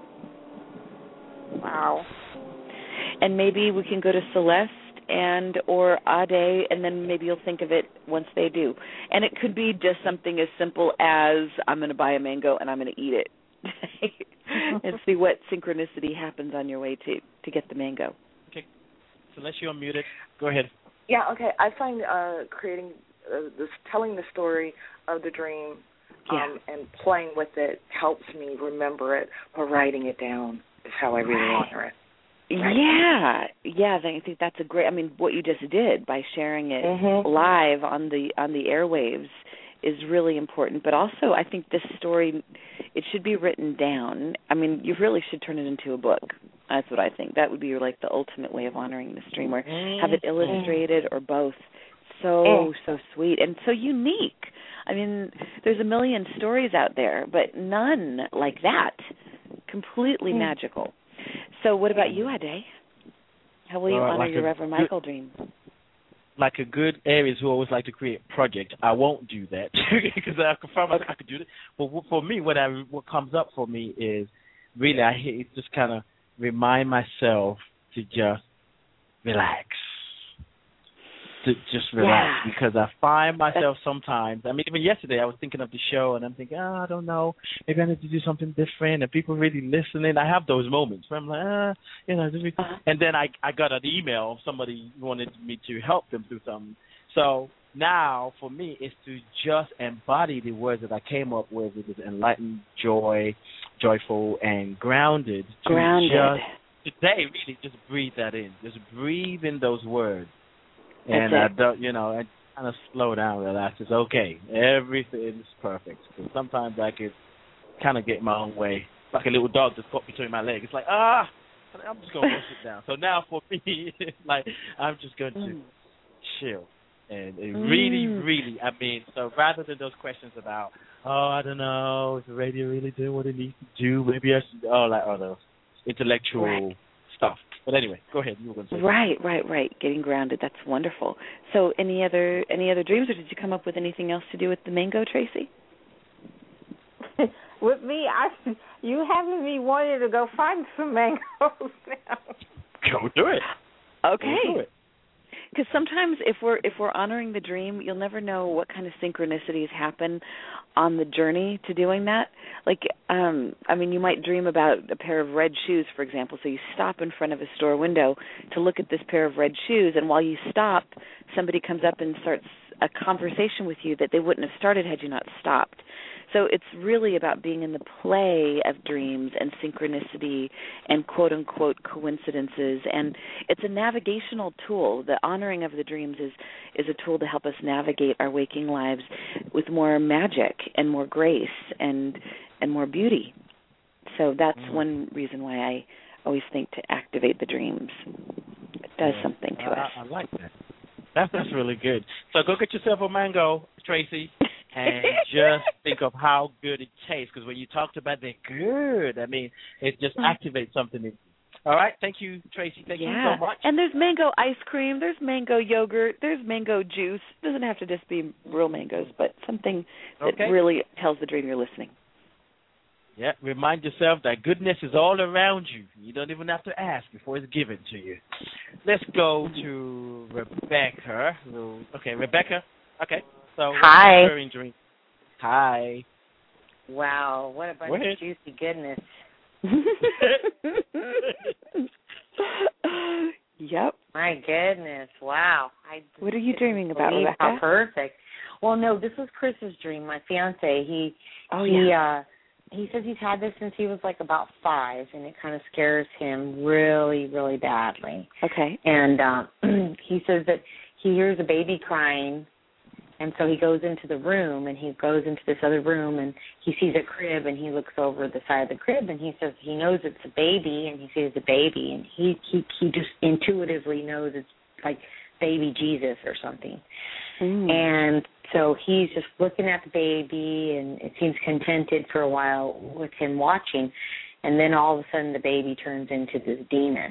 Wow. And maybe we can go to Celeste or Ade, and then maybe you'll think of it once they do. And it could be just something as simple as, I'm going to buy a mango and I'm going to eat it. And see what synchronicity happens on your way to get the mango. Okay. Celeste, you're muted. Go ahead. Yeah, okay. I find creating telling the story of the dream and playing with it helps me remember it, or writing it down is how I really honor it. Right. Yeah. I think that's a great. I mean, what you just did by sharing it live on the airwaves is really important. But also, I think this story, it should be written down. I mean, you really should turn it into a book. That's what I think. That would be like the ultimate way of honoring this dream, or have it illustrated or both. So sweet and so unique. I mean, there's a million stories out there, but none like that. Completely magical. So what about you, Ade? How will you honor your Reverend Michael dream? Like a good Aries who always like to create projects, I won't do that because I confirm I could do it. But for me, what comes up for me is really I just kind of remind myself to just relax. To just relax, because I find myself sometimes, I mean, even yesterday I was thinking of the show and I'm thinking, I don't know, maybe I need to do something different, and people really listening. I have those moments where I'm like, and then I got an email, somebody wanted me to help them do something. So now for me it's to just embody the words that I came up with, which is enlightened, joyful, and grounded. Today, really just breathe that in. Just breathe in those words. And I don't, I kind of slow down, relax. It's okay. Everything is perfect. Because sometimes I could kind of get my own way. Like a little dog just caught between my legs. It's like, I'm just going to sit down. So now for me, it's like, I'm just going to chill. And really, really, I mean, so rather than those questions about, I don't know, is the radio really doing what it needs to do? Maybe I should, those intellectual stuff. But anyway, go ahead. You were going to say Right. Getting grounded. That's wonderful. So any other dreams, or did you come up with anything else to do with the mango, Tracy? With me, you having me wanting to go find some mangoes now. Go do it. Okay. Go do it. Because sometimes if we're honoring the dream, you'll never know what kind of synchronicities happen on the journey to doing that. Like, you might dream about a pair of red shoes, for example. So you stop in front of a store window to look at this pair of red shoes, and while you stop, somebody comes up and starts a conversation with you that they wouldn't have started had you not stopped. So it's really about being in the play of dreams and synchronicity and quote-unquote coincidences. And it's a navigational tool. The honoring of the dreams is a tool to help us navigate our waking lives with more magic and more grace and more beauty. So that's one reason why I always think to activate the dreams. It does something to us. I like that. That's really good. So go get yourself a mango, Tracy, and just think of how good it tastes. Because when you talked about they're good, I mean, it just activates something in you. All right. Thank you, Tracy. Thank you so much. And there's mango ice cream. There's mango yogurt. There's mango juice. It doesn't have to just be real mangoes, but something that really tells the dream you're listening. Yeah, remind yourself that goodness is all around you. You don't even have to ask before it's given to you. Let's go to Rebecca. Okay, Rebecca. Okay, so hi. What's your dream? Hi. Wow, what a bunch of juicy goodness. Yep. My goodness, wow. What are you dreaming about, Rebecca? How perfect. Well, no, this was Chris's dream, my fiance. He says he's had this since he was like about 5, and it kind of scares him really, really badly. Okay. And he says that he hears a baby crying, and so he goes into the room, and he goes into this other room, and he sees a crib, and he looks over the side of the crib, and he says he knows it's a baby, and he sees a baby, and he just intuitively knows it's like baby Jesus or something. And so he's just looking at the baby, and it seems contented for a while with him watching, and then all of a sudden the baby turns into this demon.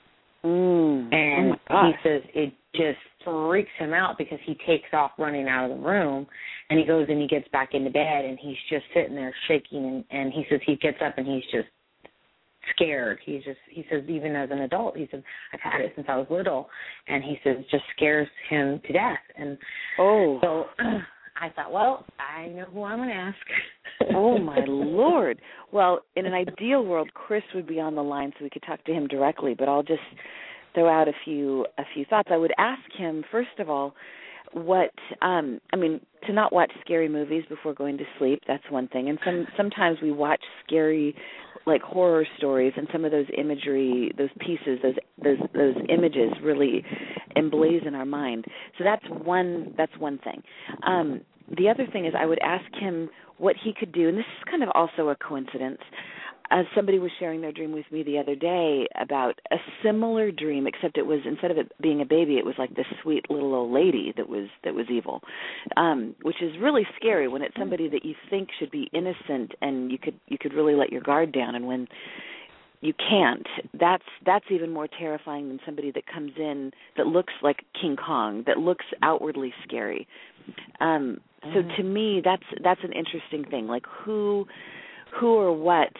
And he says it just freaks him out because he takes off running out of the room, and he goes and he gets back into bed, and he's just sitting there shaking, and he says he gets up and he's just scared. He says even as an adult, he says I've had it since I was little, and he says it just scares him to death. And so I thought, well, I know who I'm going to ask. Oh my Lord! Well, in an ideal world, Chris would be on the line so we could talk to him directly. But I'll just throw out a few thoughts. I would ask him first of all, what to not watch scary movies before going to sleep. That's one thing. And sometimes we watch scary, like horror stories, and some of those imagery, those pieces, those images really emblazon our mind. So that's one thing. The other thing is I would ask him what he could do, and this is kind of also a coincidence. Somebody was sharing their dream with me the other day about a similar dream, except it was, instead of it being a baby, it was like this sweet little old lady that was evil, which is really scary when it's somebody that you think should be innocent and you could really let your guard down, and when you can't, that's even more terrifying than somebody that comes in that looks like King Kong, that looks outwardly scary. So to me, that's an interesting thing, like who or what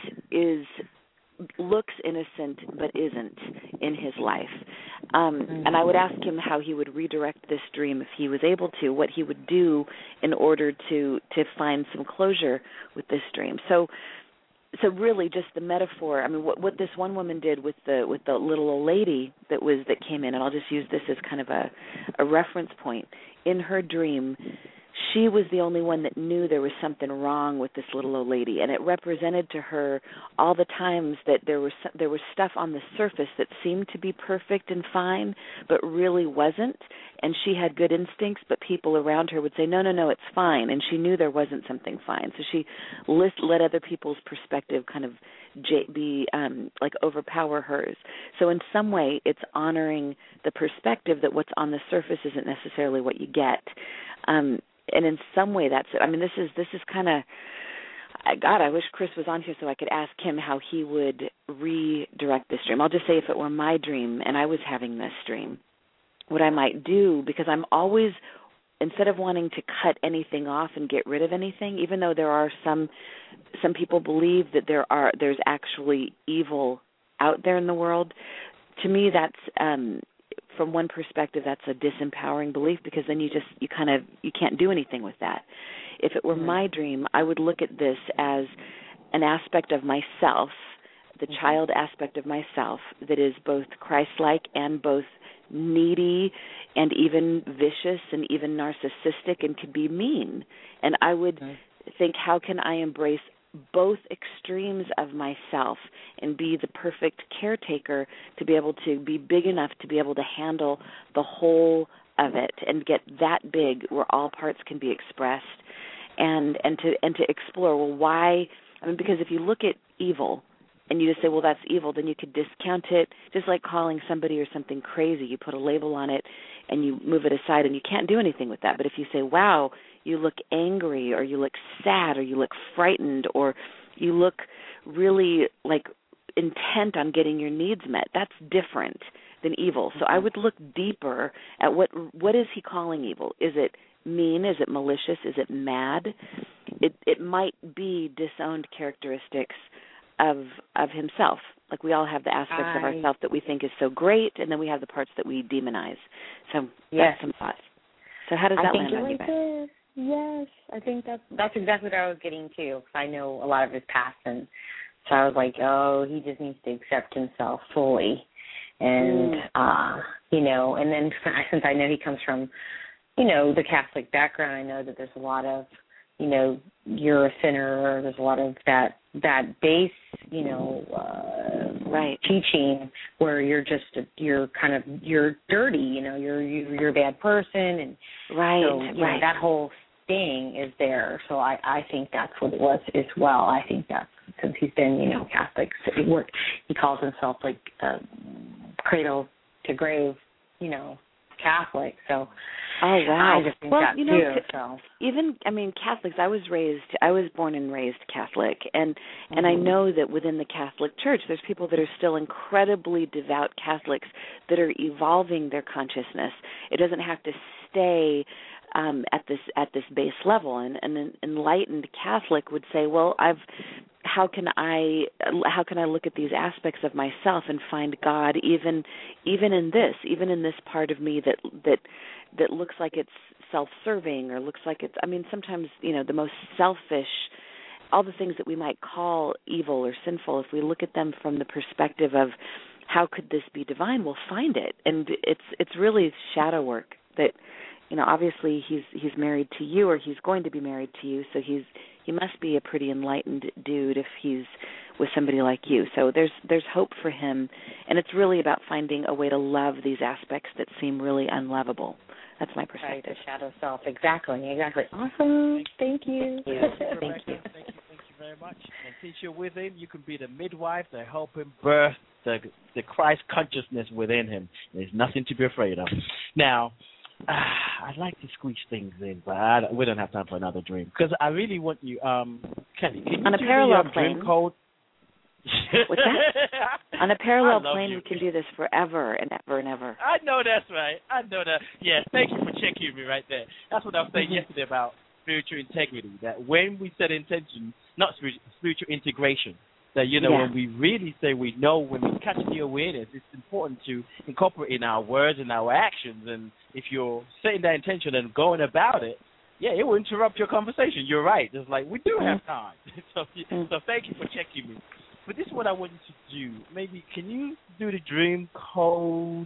looks innocent but isn't in his life. And I would ask him how he would redirect this dream if he was able to, what he would do in order to find some closure with this dream. So really just the metaphor, I mean what this one woman did with the little old lady that came in, and I'll just use this as kind of a reference point. In her dream, she was the only one that knew there was something wrong with this little old lady, and it represented to her all the times that there was stuff on the surface that seemed to be perfect and fine, but really wasn't. And she had good instincts, but people around her would say, no, it's fine. And she knew there wasn't something fine. So she let other people's perspective kind of be like overpower hers. So in some way, it's honoring the perspective that what's on the surface isn't necessarily what you get. And in some way, that's it. I mean, this is kind of, God, I wish Chris was on here so I could ask him how he would redirect this dream. I'll just say if it were my dream and I was having this dream, what I might do, because I'm always, instead of wanting to cut anything off and get rid of anything, even though there are some people believe that there's actually evil out there in the world, to me that's from one perspective, that's a disempowering belief, because then you can't do anything with that. If it were my dream, I would look at this as an aspect of myself, the child aspect of myself, that is both Christ-like and both needy and even vicious and even narcissistic and could be mean. And I would think, how can I embrace both extremes of myself and be the perfect caretaker to be able to be big enough to be able to handle the whole of it and get that big where all parts can be expressed, and to explore, well, why? I mean, because if you look at evil and you just say, well, that's evil, then you could discount it, just like calling somebody or something crazy. You put a label on it and you move it aside, and you can't do anything with that. But if you say, wow, you look angry, or you look sad, or you look frightened, or you look really like intent on getting your needs met, that's different than evil. So I would look deeper at what is he calling evil? Is it mean? Is it malicious? Is it mad? It might be disowned characteristics of himself. Like we all have the aspects of ourselves that we think is so great, and then we have the parts that we demonize. So that's some thoughts. So how does that land on you guys? Yes, I think that's exactly what I was getting to, because I know a lot of his past, and so I was like, oh, he just needs to accept himself fully, and and then since I know he comes from, the Catholic background, I know that there's a lot of, you're a sinner. There's a lot of that base, teaching where you're dirty, you're a bad person, and so that whole thing is there. So I think that's what it was as well. I think that's, since he's been, Catholic, he calls himself like cradle to grave, Catholic. So oh wow! I just think that too. So even Catholics. I was born and raised Catholic, and I know that within the Catholic Church, there's people that are still incredibly devout Catholics that are evolving their consciousness. It doesn't have to stay at this base level. And an enlightened Catholic would say, well, how can I look at these aspects of myself and find God even in this part of me that looks like it's self-serving, or looks like it's, sometimes, the most selfish, all the things that we might call evil or sinful, if we look at them from the perspective of how could this be divine, we'll find it. And it's really shadow work that, obviously he's married to you, or he's going to be married to you, so he must be a pretty enlightened dude if he's with somebody like you. So there's hope for him, and it's really about finding a way to love these aspects that seem really unlovable. That's my perspective. Right, the shadow self. Exactly. Awesome. Thank you. Thank you very much. And since you're with him, you can be the midwife to help him birth the Christ consciousness within him. There's nothing to be afraid of. Now, I'd like to squeeze things in, but we don't have time for another dream, because I really want you, Kelly, can you on a parallel plane dream code? What's that? On a parallel plane, we can do this forever and ever and ever. I know that's right. I know that. Yeah, thank you for checking me right there. That's what I was saying yesterday about spiritual integrity, that when we set intention, not spiritual integration, that, when we really say we know, when we catch the awareness, it's important to incorporate in our words and our actions. And if you're setting that intention and going about it, it will interrupt your conversation. You're right. It's like, we do have time. So thank you for checking me. But this is what I want you to do. Maybe can you do the dream code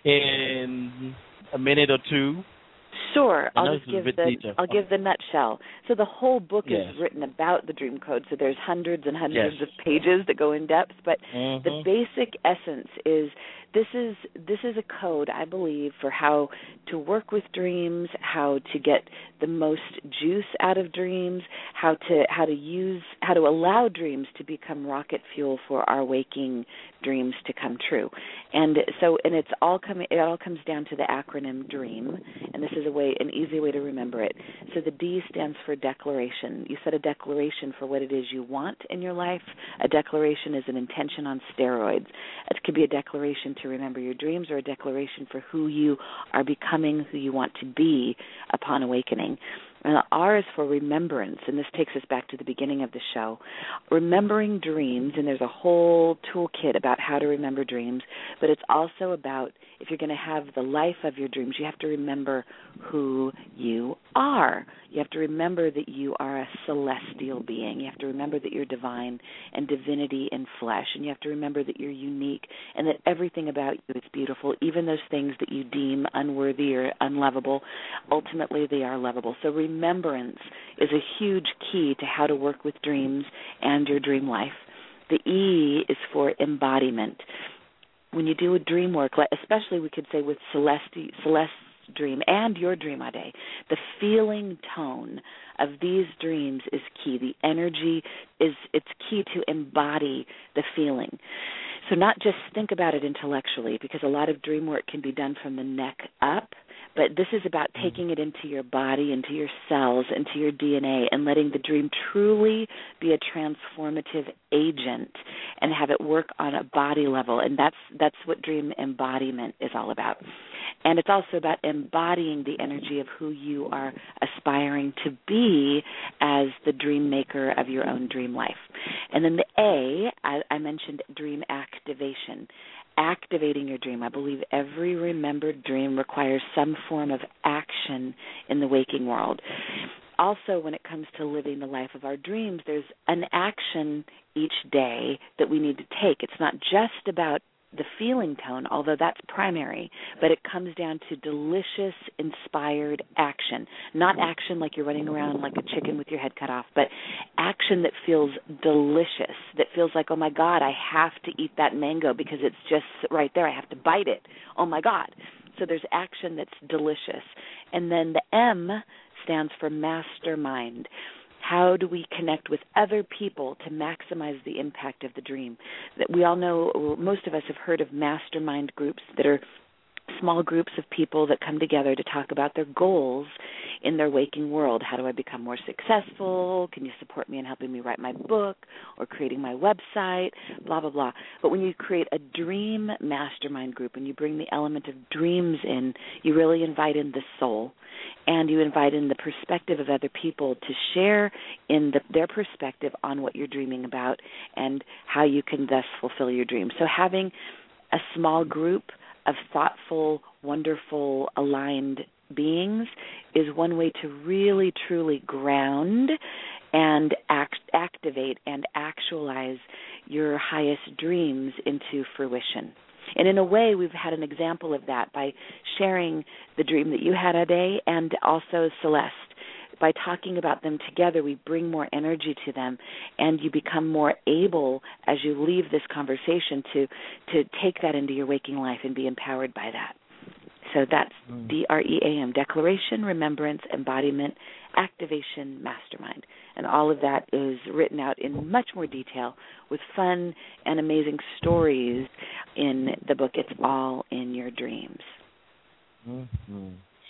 in a minute or two? Sure. I'll give the nutshell. So the whole book is written about the dream code. So there's hundreds and hundreds of pages that go in depth. But the basic essence is this is a code, I believe, for how to work with dreams, how to get the most juice out of dreams, how to allow dreams to become rocket fuel for our waking dreams to come true. And so, and it all comes down to the acronym DREAM, and this is an easy way to remember it. So the D stands for declaration. You set a declaration for what it is you want in your life. A declaration is an intention on steroids. It could be a declaration to remember your dreams, or a declaration for who you are becoming, who you want to be upon awakening. And the R is for remembrance, and this takes us back to the beginning of the show. Remembering dreams, and there's a whole toolkit about how to remember dreams, but it's also about, if you're going to have the life of your dreams, you have to remember who you are. You have to remember that you are a celestial being. You have to remember that you're divine and divinity in flesh, and you have to remember that you're unique and that everything about you is beautiful, even those things that you deem unworthy or unlovable. Ultimately, they are lovable. So remembrance is a huge key to how to work with dreams and your dream life. The E is for embodiment. When you do a dream work, especially we could say with Celeste's dream and your dream, Ade, the feeling tone of these dreams is key. The energy it's key to embody the feeling. So not just think about it intellectually, because a lot of dream work can be done from the neck up, but this is about taking it into your body, into your cells, into your DNA, and letting the dream truly be a transformative agent and have it work on a body level. And that's what dream embodiment is all about. And it's also about embodying the energy of who you are aspiring to be as the dream maker of your own dream life. And then the A, I mentioned dream activation. Activating your dream. I believe every remembered dream requires some form of action in the waking world. Also, when it comes to living the life of our dreams, there's an action each day that we need to take. It's not just about the feeling tone, although that's primary, but it comes down to delicious, inspired action. Not action like you're running around like a chicken with your head cut off, but action that feels delicious, that feels like, oh my God, I have to eat that mango because it's just right there. I have to bite it. Oh my God. So there's action that's delicious. And then the M stands for mastermind. How do we connect with other people to maximize the impact of the dream? That we all know, most of us have heard of mastermind groups that are small groups of people that come together to talk about their goals in their waking world. How do I become more successful? Can you support me in helping me write my book or creating my website? Blah, blah, blah. But when you create a dream mastermind group and you bring the element of dreams in, you really invite in the soul, and you invite in the perspective of other people to share in their perspective on what you're dreaming about and how you can thus fulfill your dream. So having a small group of thoughtful, wonderful, aligned beings is one way to really, truly ground and activate and actualize your highest dreams into fruition. And in a way, we've had an example of that by sharing the dream that you had, Ade, and also Celeste. By talking about them together, we bring more energy to them, and you become more able, as you leave this conversation, to take that into your waking life and be empowered by that. So that's DREAM, Declaration, Remembrance, Embodiment, Activation, Mastermind. And all of that is written out in much more detail with fun and amazing stories in the book, It's All in Your Dreams. Mm-hmm.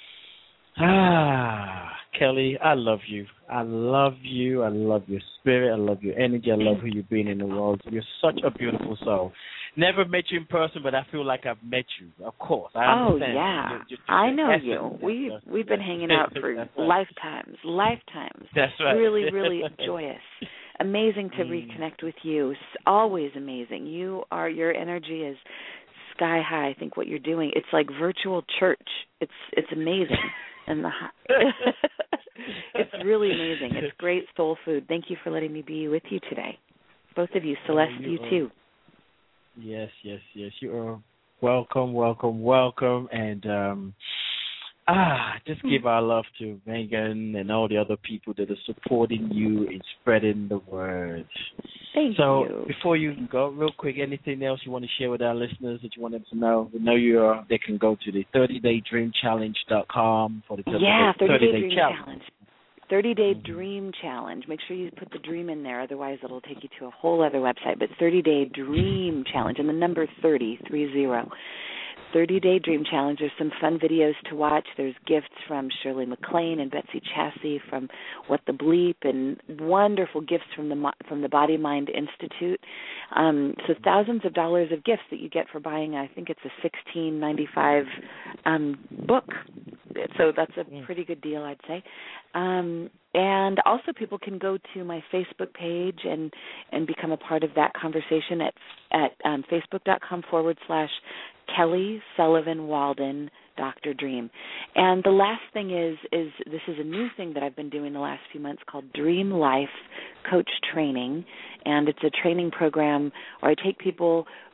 Kelly, I love you. I love you. I love your spirit. I love your energy. I love who you've been in the world. You're such a beautiful soul. Never met you in person, but I feel like I've met you. Of course, I understand. Oh yeah, I know you. We've been hanging out for lifetimes. That's right. Really, really joyous. Amazing to reconnect with you. It's always amazing. Your energy is sky high. I think what you're doing, it's like virtual church. It's amazing. And it's really amazing. It's great soul food. Thank you for letting me be with you today. Both of you. Celeste, you too. Yes. You are welcome. And just give our love to Megan and all the other people that are supporting you in spreading the word. Thank you. So before you go, real quick, anything else you want to share with our listeners that you want them to know? We know they can go to the 30daydreamchallenge.com for the 30-day challenge. 30-day Dream Challenge. Make sure you put the dream in there, otherwise it'll take you to a whole other website. But 30-day Dream Challenge, and the number 30. 30-day Dream Challenge. There's some fun videos to watch. There's gifts from Shirley MacLaine and Betsy Chassey from What the Bleep, and wonderful gifts from the Body Mind Institute. So thousands of dollars of gifts that you get for buying, I think it's a $16.95 book. So that's a pretty good deal, I'd say. And also people can go to my Facebook page and become a part of that conversation at facebook.com/Kelly Sullivan Walden Dr. Dream. And the last thing is this is a new thing that I've been doing the last few months called Dream Life Coach Training. And it's a training program where I take people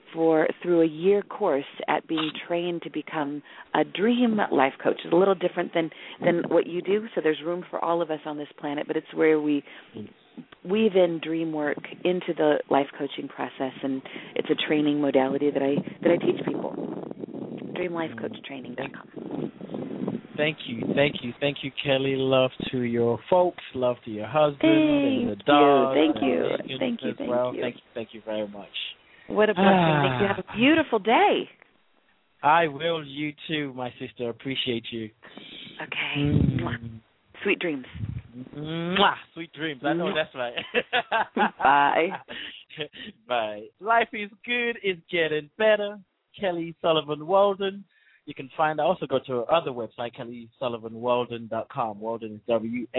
through a year course at being trained to become a dream life coach. It's a little different than what you do, so there's room for all of us on this planet, but it's where we weave in dream work into the life coaching process, and it's a training modality that I teach people. DreamLifeCoachTraining.com. Thank you, Kelly. Love to your folks. Love to your husband and the dog. Thank you. Thank you very much. What a blessing. Thank you. Have a beautiful day. I will. You too, my sister. Appreciate you. Okay. Sweet dreams. Sweet dreams. I know that's right. Bye. Bye. Life is good. It's getting better. Kelly Sullivan Walden. You can also go to our other website, KellySullivanWalden.com. Walden is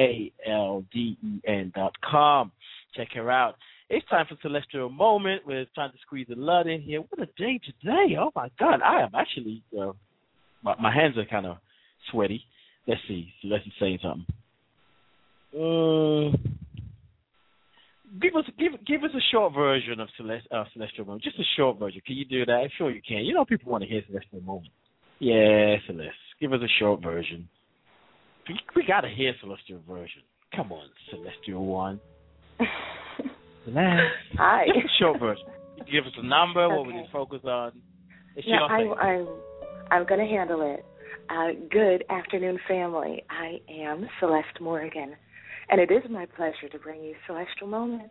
WALDEN.com. Check her out. It's time for Celestial Moment. We're trying to squeeze a lot in here. What a day today. Oh, my God. I am actually, my hands are kind of sweaty. Let's see. Let's say something. Give us a short version of Celestial Moment. Just a short version. Can you do that? I'm sure you can. You know people want to hear Celestial Moment. Yeah, Celeste. Give us a short version. We got to hear Celestial version. Come on, Celestial one. Celeste. Hi. Give us a short version. Give us a number. Okay. What we need to focus on. I'm going to handle it. Good afternoon, family. I am Celeste Morgan, and it is my pleasure to bring you Celestial Moment.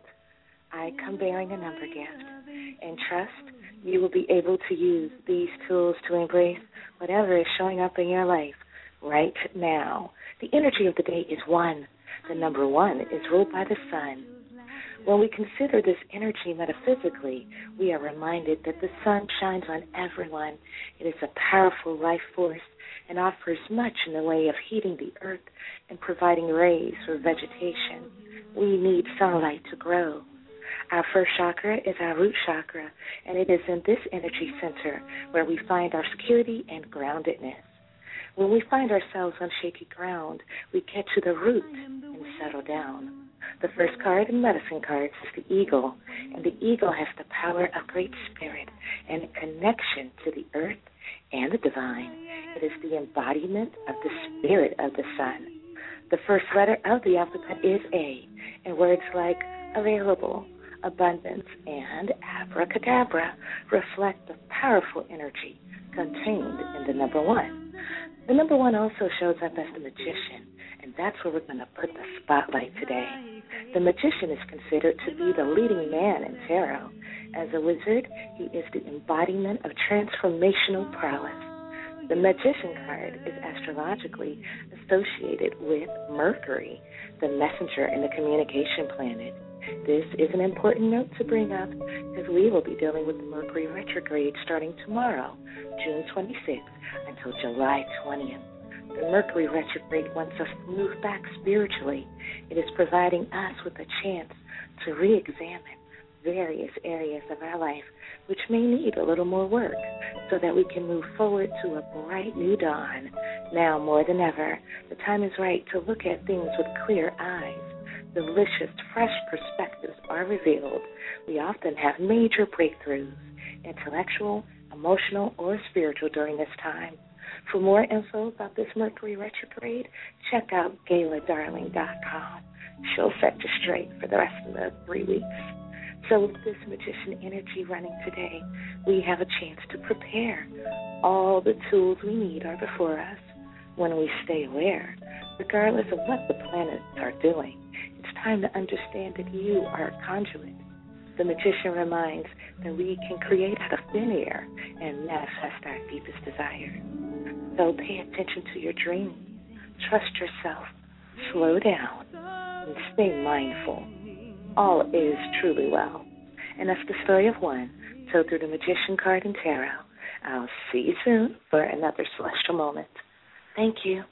I come bearing a number gift, and trust you will be able to use these tools to embrace whatever is showing up in your life right now. The energy of the day is 1. The number 1 is ruled by the sun. When we consider this energy metaphysically, we are reminded that the sun shines on everyone. It is a powerful life force and offers much in the way of heating the earth and providing rays for vegetation. We need sunlight to grow. Our first chakra is our root chakra, and it is in this energy center where we find our security and groundedness. When we find ourselves on shaky ground, we get to the root and settle down. The first card in medicine cards is the eagle, and the eagle has the power of great spirit and a connection to the earth and the divine. It is the embodiment of the spirit of the sun. The first letter of the alphabet is A, and words like available, abundance, and abracadabra reflect the powerful energy contained in the number 1. The number 1 also shows up as the magician, and that's where we're going to put the spotlight today. The magician is considered to be the leading man in tarot. As a wizard, he is the embodiment of transformational prowess. The magician card is astrologically associated with Mercury, the messenger and the communication planet. This is an important note to bring up because we will be dealing with the Mercury retrograde starting tomorrow, June 26th, until July 20th. The Mercury retrograde wants us to move back spiritually. It is providing us with a chance to re-examine various areas of our life which may need a little more work so that we can move forward to a bright new dawn. Now more than ever, the time is right to look at things with clear eyes. Delicious, fresh perspectives are revealed. We often have major breakthroughs, intellectual, emotional, or spiritual during this time. For more info about this Mercury retrograde, check out GaylaDarling.com. She'll set you straight for the rest of the 3 weeks. So with this magician energy running today, we have a chance to prepare. All the tools we need are before us. When we stay aware, regardless of what the planets are doing, it's time to understand that you are a conduit. The magician reminds that we can create out of thin air and manifest our deepest desires. So pay attention to your dreams. Trust yourself. Slow down and stay mindful. All is truly well. And that's the story of one told through the magician card and tarot. I'll see you soon for another celestial moment. Thank you.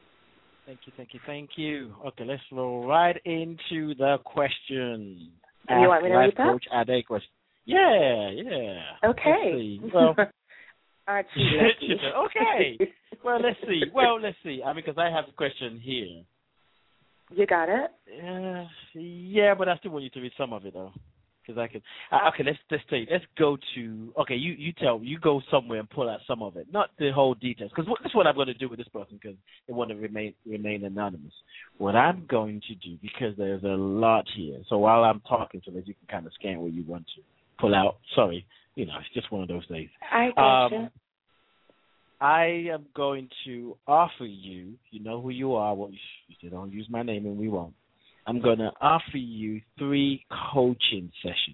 Thank you. Okay, let's roll right into the question. You want me to read that? Coach Ade question. Yeah. Okay. Well, aren't you lucky? Okay. Well, let's see. Because I have a question here. You got it? Yeah, but I still want you to read some of it, though. because I can. Okay, let's tell you. Let's go to. Okay, you go somewhere and pull out some of it, not the whole details, because that's what I'm going to do with this person, because they want to remain anonymous. What I'm going to do, because there's a lot here, so while I'm talking to this, you can kind of scan where you want to pull out. Sorry, it's just one of those days. I gotcha. I am going to offer you. You know who you are. Well, you don't use my name, and we won't. I'm going to offer you 3 coaching sessions,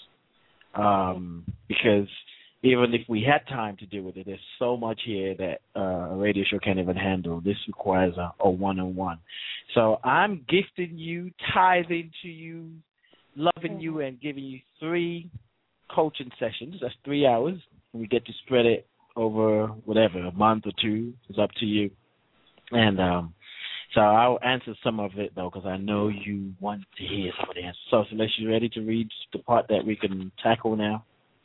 because even if we had time to deal with it, there's so much here that a radio show can't even handle. This requires a one-on-one. So I'm gifting you, tithing to you, loving you, and giving you 3 coaching sessions. That's 3 hours. We get to spread it over whatever, a month or 2. It's up to you. And so I'll answer some of it, though, because I know you want to hear some of the answers. So, Celeste, you ready to read the part that we can tackle now?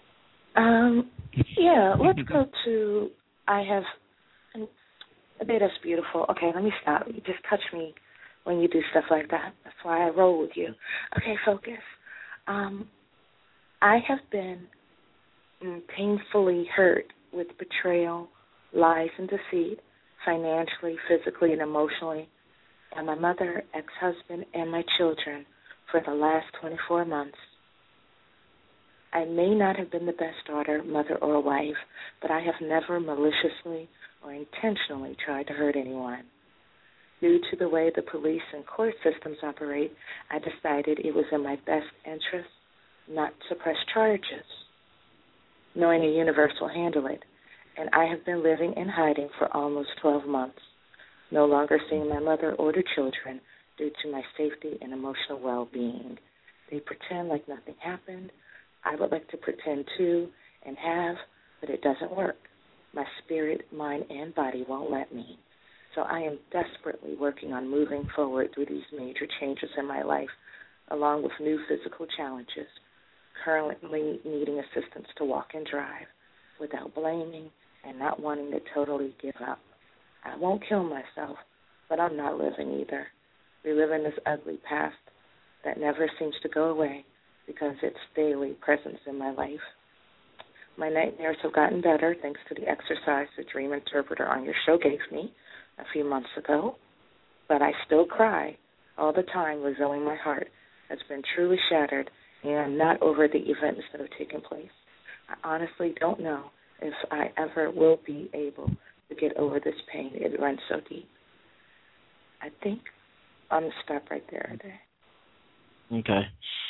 Yeah, let's go to, I have, a bit that's beautiful. Okay, let me stop. You just touch me when you do stuff like that. That's why I roll with you. Okay, focus. I have been painfully hurt with betrayal, lies, and deceit, financially, physically, and emotionally, by my mother, ex-husband, and my children for the last 24 months. I may not have been the best daughter, mother, or wife, but I have never maliciously or intentionally tried to hurt anyone. Due to the way the police and court systems operate, I decided it was in my best interest not to press charges, knowing the universe will handle it, and I have been living in hiding for almost 12 months, no longer seeing my mother or the children due to my safety and emotional well-being. They pretend like nothing happened. I would like to pretend too and have, but it doesn't work. My spirit, mind, and body won't let me. So I am desperately working on moving forward through these major changes in my life, along with new physical challenges, currently needing assistance to walk and drive without blaming and not wanting to totally give up. I won't kill myself, but I'm not living either. Reliving this ugly past that never seems to go away because it's daily presence in my life. My nightmares have gotten better thanks to the exercise the dream interpreter on your show gave me a few months ago, but I still cry all the time, revealing my heart has been truly shattered and I'm not over the events that have taken place. I honestly don't know if I ever will be able to get over this pain. It runs so deep. I think I'm going to stop right there today. Okay.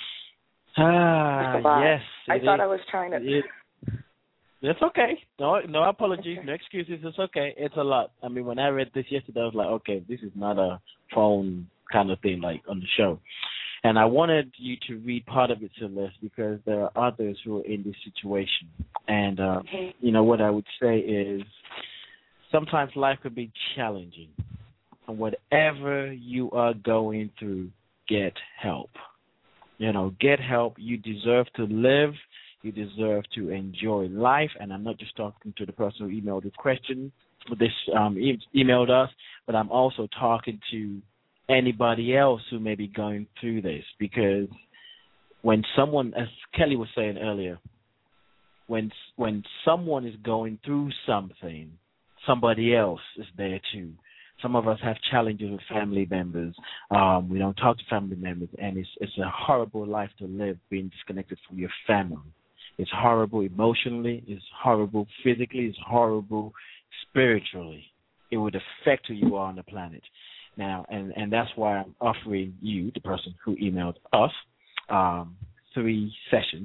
Yes. I thought I was trying to... It's okay. No apologies, no excuses. It's okay. It's a lot. I mean, when I read this yesterday, I was like, okay, this is not a phone kind of thing like on the show. And I wanted you to read part of it, Celeste, because there are others who are in this situation. And, what I would say is sometimes life could be challenging. And whatever you are going through, get help. Get help. You deserve to live. You deserve to enjoy life. And I'm not just talking to the person who emailed this question, emailed us, but I'm also talking to anybody else who may be going through this, because when someone, as Kelly was saying earlier, when someone is going through something, somebody else is there too. Some of us have challenges with family members. We don't talk to family members, and it's a horrible life to live, being disconnected from your family. It's horrible emotionally. It's horrible physically. It's horrible spiritually. It would affect who you are on the planet. Now, and that's why I'm offering you, the person who emailed us, 3 sessions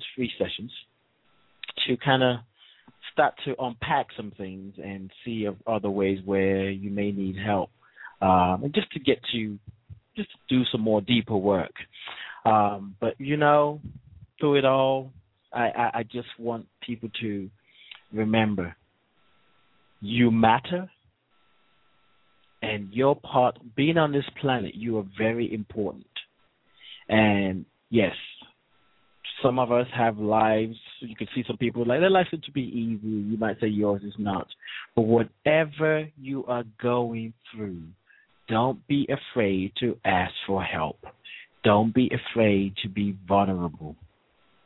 to kind of start to unpack some things and see of other ways where you may need help, and just to do some more deeper work. But through it all, I just want people to remember you matter. And your part, being on this planet, you are very important. And yes, some of us have lives. You can see some people like their lives seem to be easy. You might say yours is not. But whatever you are going through, don't be afraid to ask for help. Don't be afraid to be vulnerable.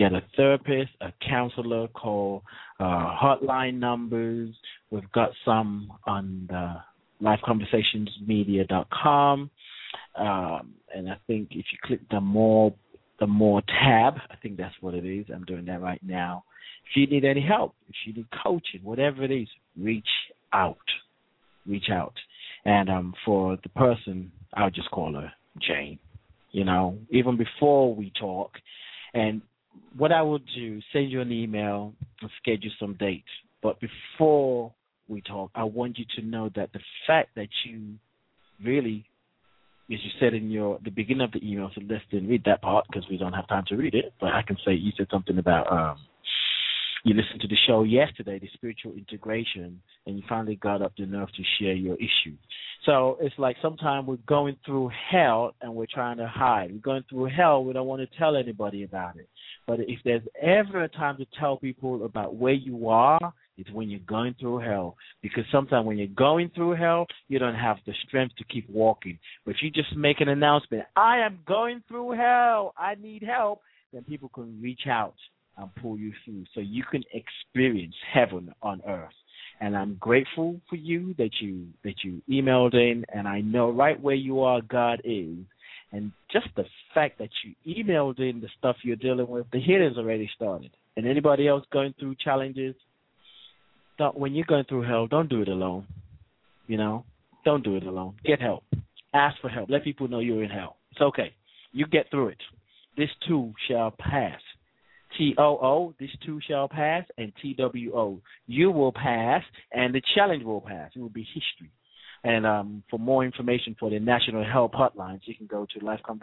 get a therapist, a counselor, call hotline numbers. We've got some on the lifeconversationsmedia.com. And I think if you click the more tab, I think that's what it is. I'm doing that right now. If you need any help, if you need coaching, whatever it is, reach out. Reach out. And for the person, I'll just call her Jane, even before we talk. And what I will do, send you an email and schedule some dates. But before we talk, I want you to know that the fact that you really, as you said in the beginning of the email, so let's didn't read that part because we don't have time to read it, but I can say you said something about you listened to the show yesterday, the spiritual integration, and you finally got up the nerve to share your issue. So it's like sometimes we're going through hell and we're trying to hide. We're going through hell, we don't want to tell anybody about it. But if there's ever a time to tell people about where you are, it's when you're going through hell. Because sometimes when you're going through hell, you don't have the strength to keep walking. But if you just make an announcement, I am going through hell, I need help, then people can reach out and pull you through so you can experience heaven on earth. And I'm grateful for you that you emailed in, and I know right where you are, God is. And just the fact that you emailed in the stuff you're dealing with, the healing's already started. And anybody else going through challenges, when you're going through hell, don't do it alone. Don't do it alone. Get help. Ask for help. Let people know you're in hell. It's okay. You get through it. This too shall pass. TOO, this too shall pass, and TWO, you will pass, and the challenge will pass. It will be history. And for more information for the National Help Hotlines, you can go to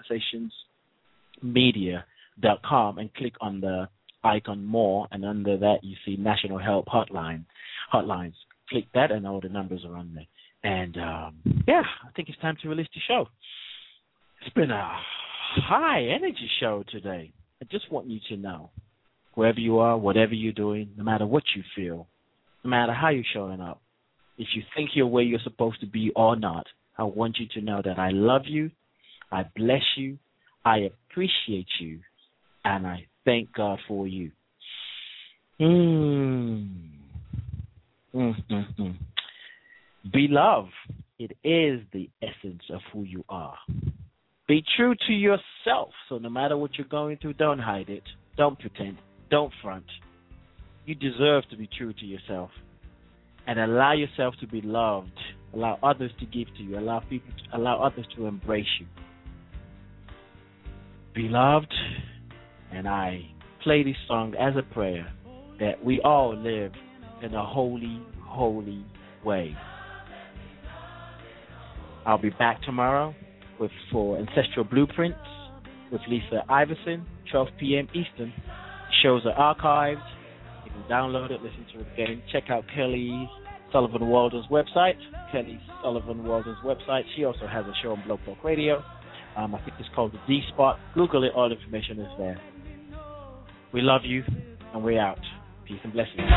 lifeconversationsmedia.com and click on the icon More, and under that you see National Help Hotlines. Click that, and all the numbers are on there. And, I think it's time to release the show. It's been a high-energy show today. I just want you to know, wherever you are, whatever you're doing, no matter what you feel, no matter how you're showing up, if you think you're where you're supposed to be or not, I want you to know that I love you, I bless you, I appreciate you, and I thank God for you. Be love. It is the essence of who you are. Be true to yourself. So no matter what you're going through, don't hide it. Don't pretend. Don't front. You deserve to be true to yourself. And allow yourself to be loved. Allow others to give to you. Allow others to embrace you. Be loved. And I play this song as a prayer that we all live in a holy, holy way. I'll be back tomorrow for Ancestral Blueprints with Lisa Iverson, 12 p.m. Eastern. The shows are archived. You can download it, listen to it again. Check out Kelly Sullivan Walden's website. Kelly Sullivan Walden's website. She also has a show on Blog Talk Radio. I think it's called The D-Spot. Google it. All information is there. We love you, and we're out. Peace and blessings.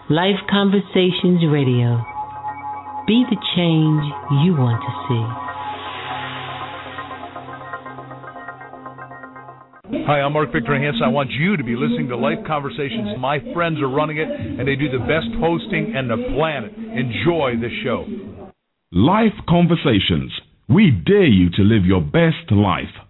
Life Conversations Radio. Be the change you want to see. Hi, I'm Mark Victor Hansen. I want you to be listening to Life Conversations. My friends are running it, and they do the best hosting on the planet. Enjoy the show. Life Conversations. We dare you to live your best life.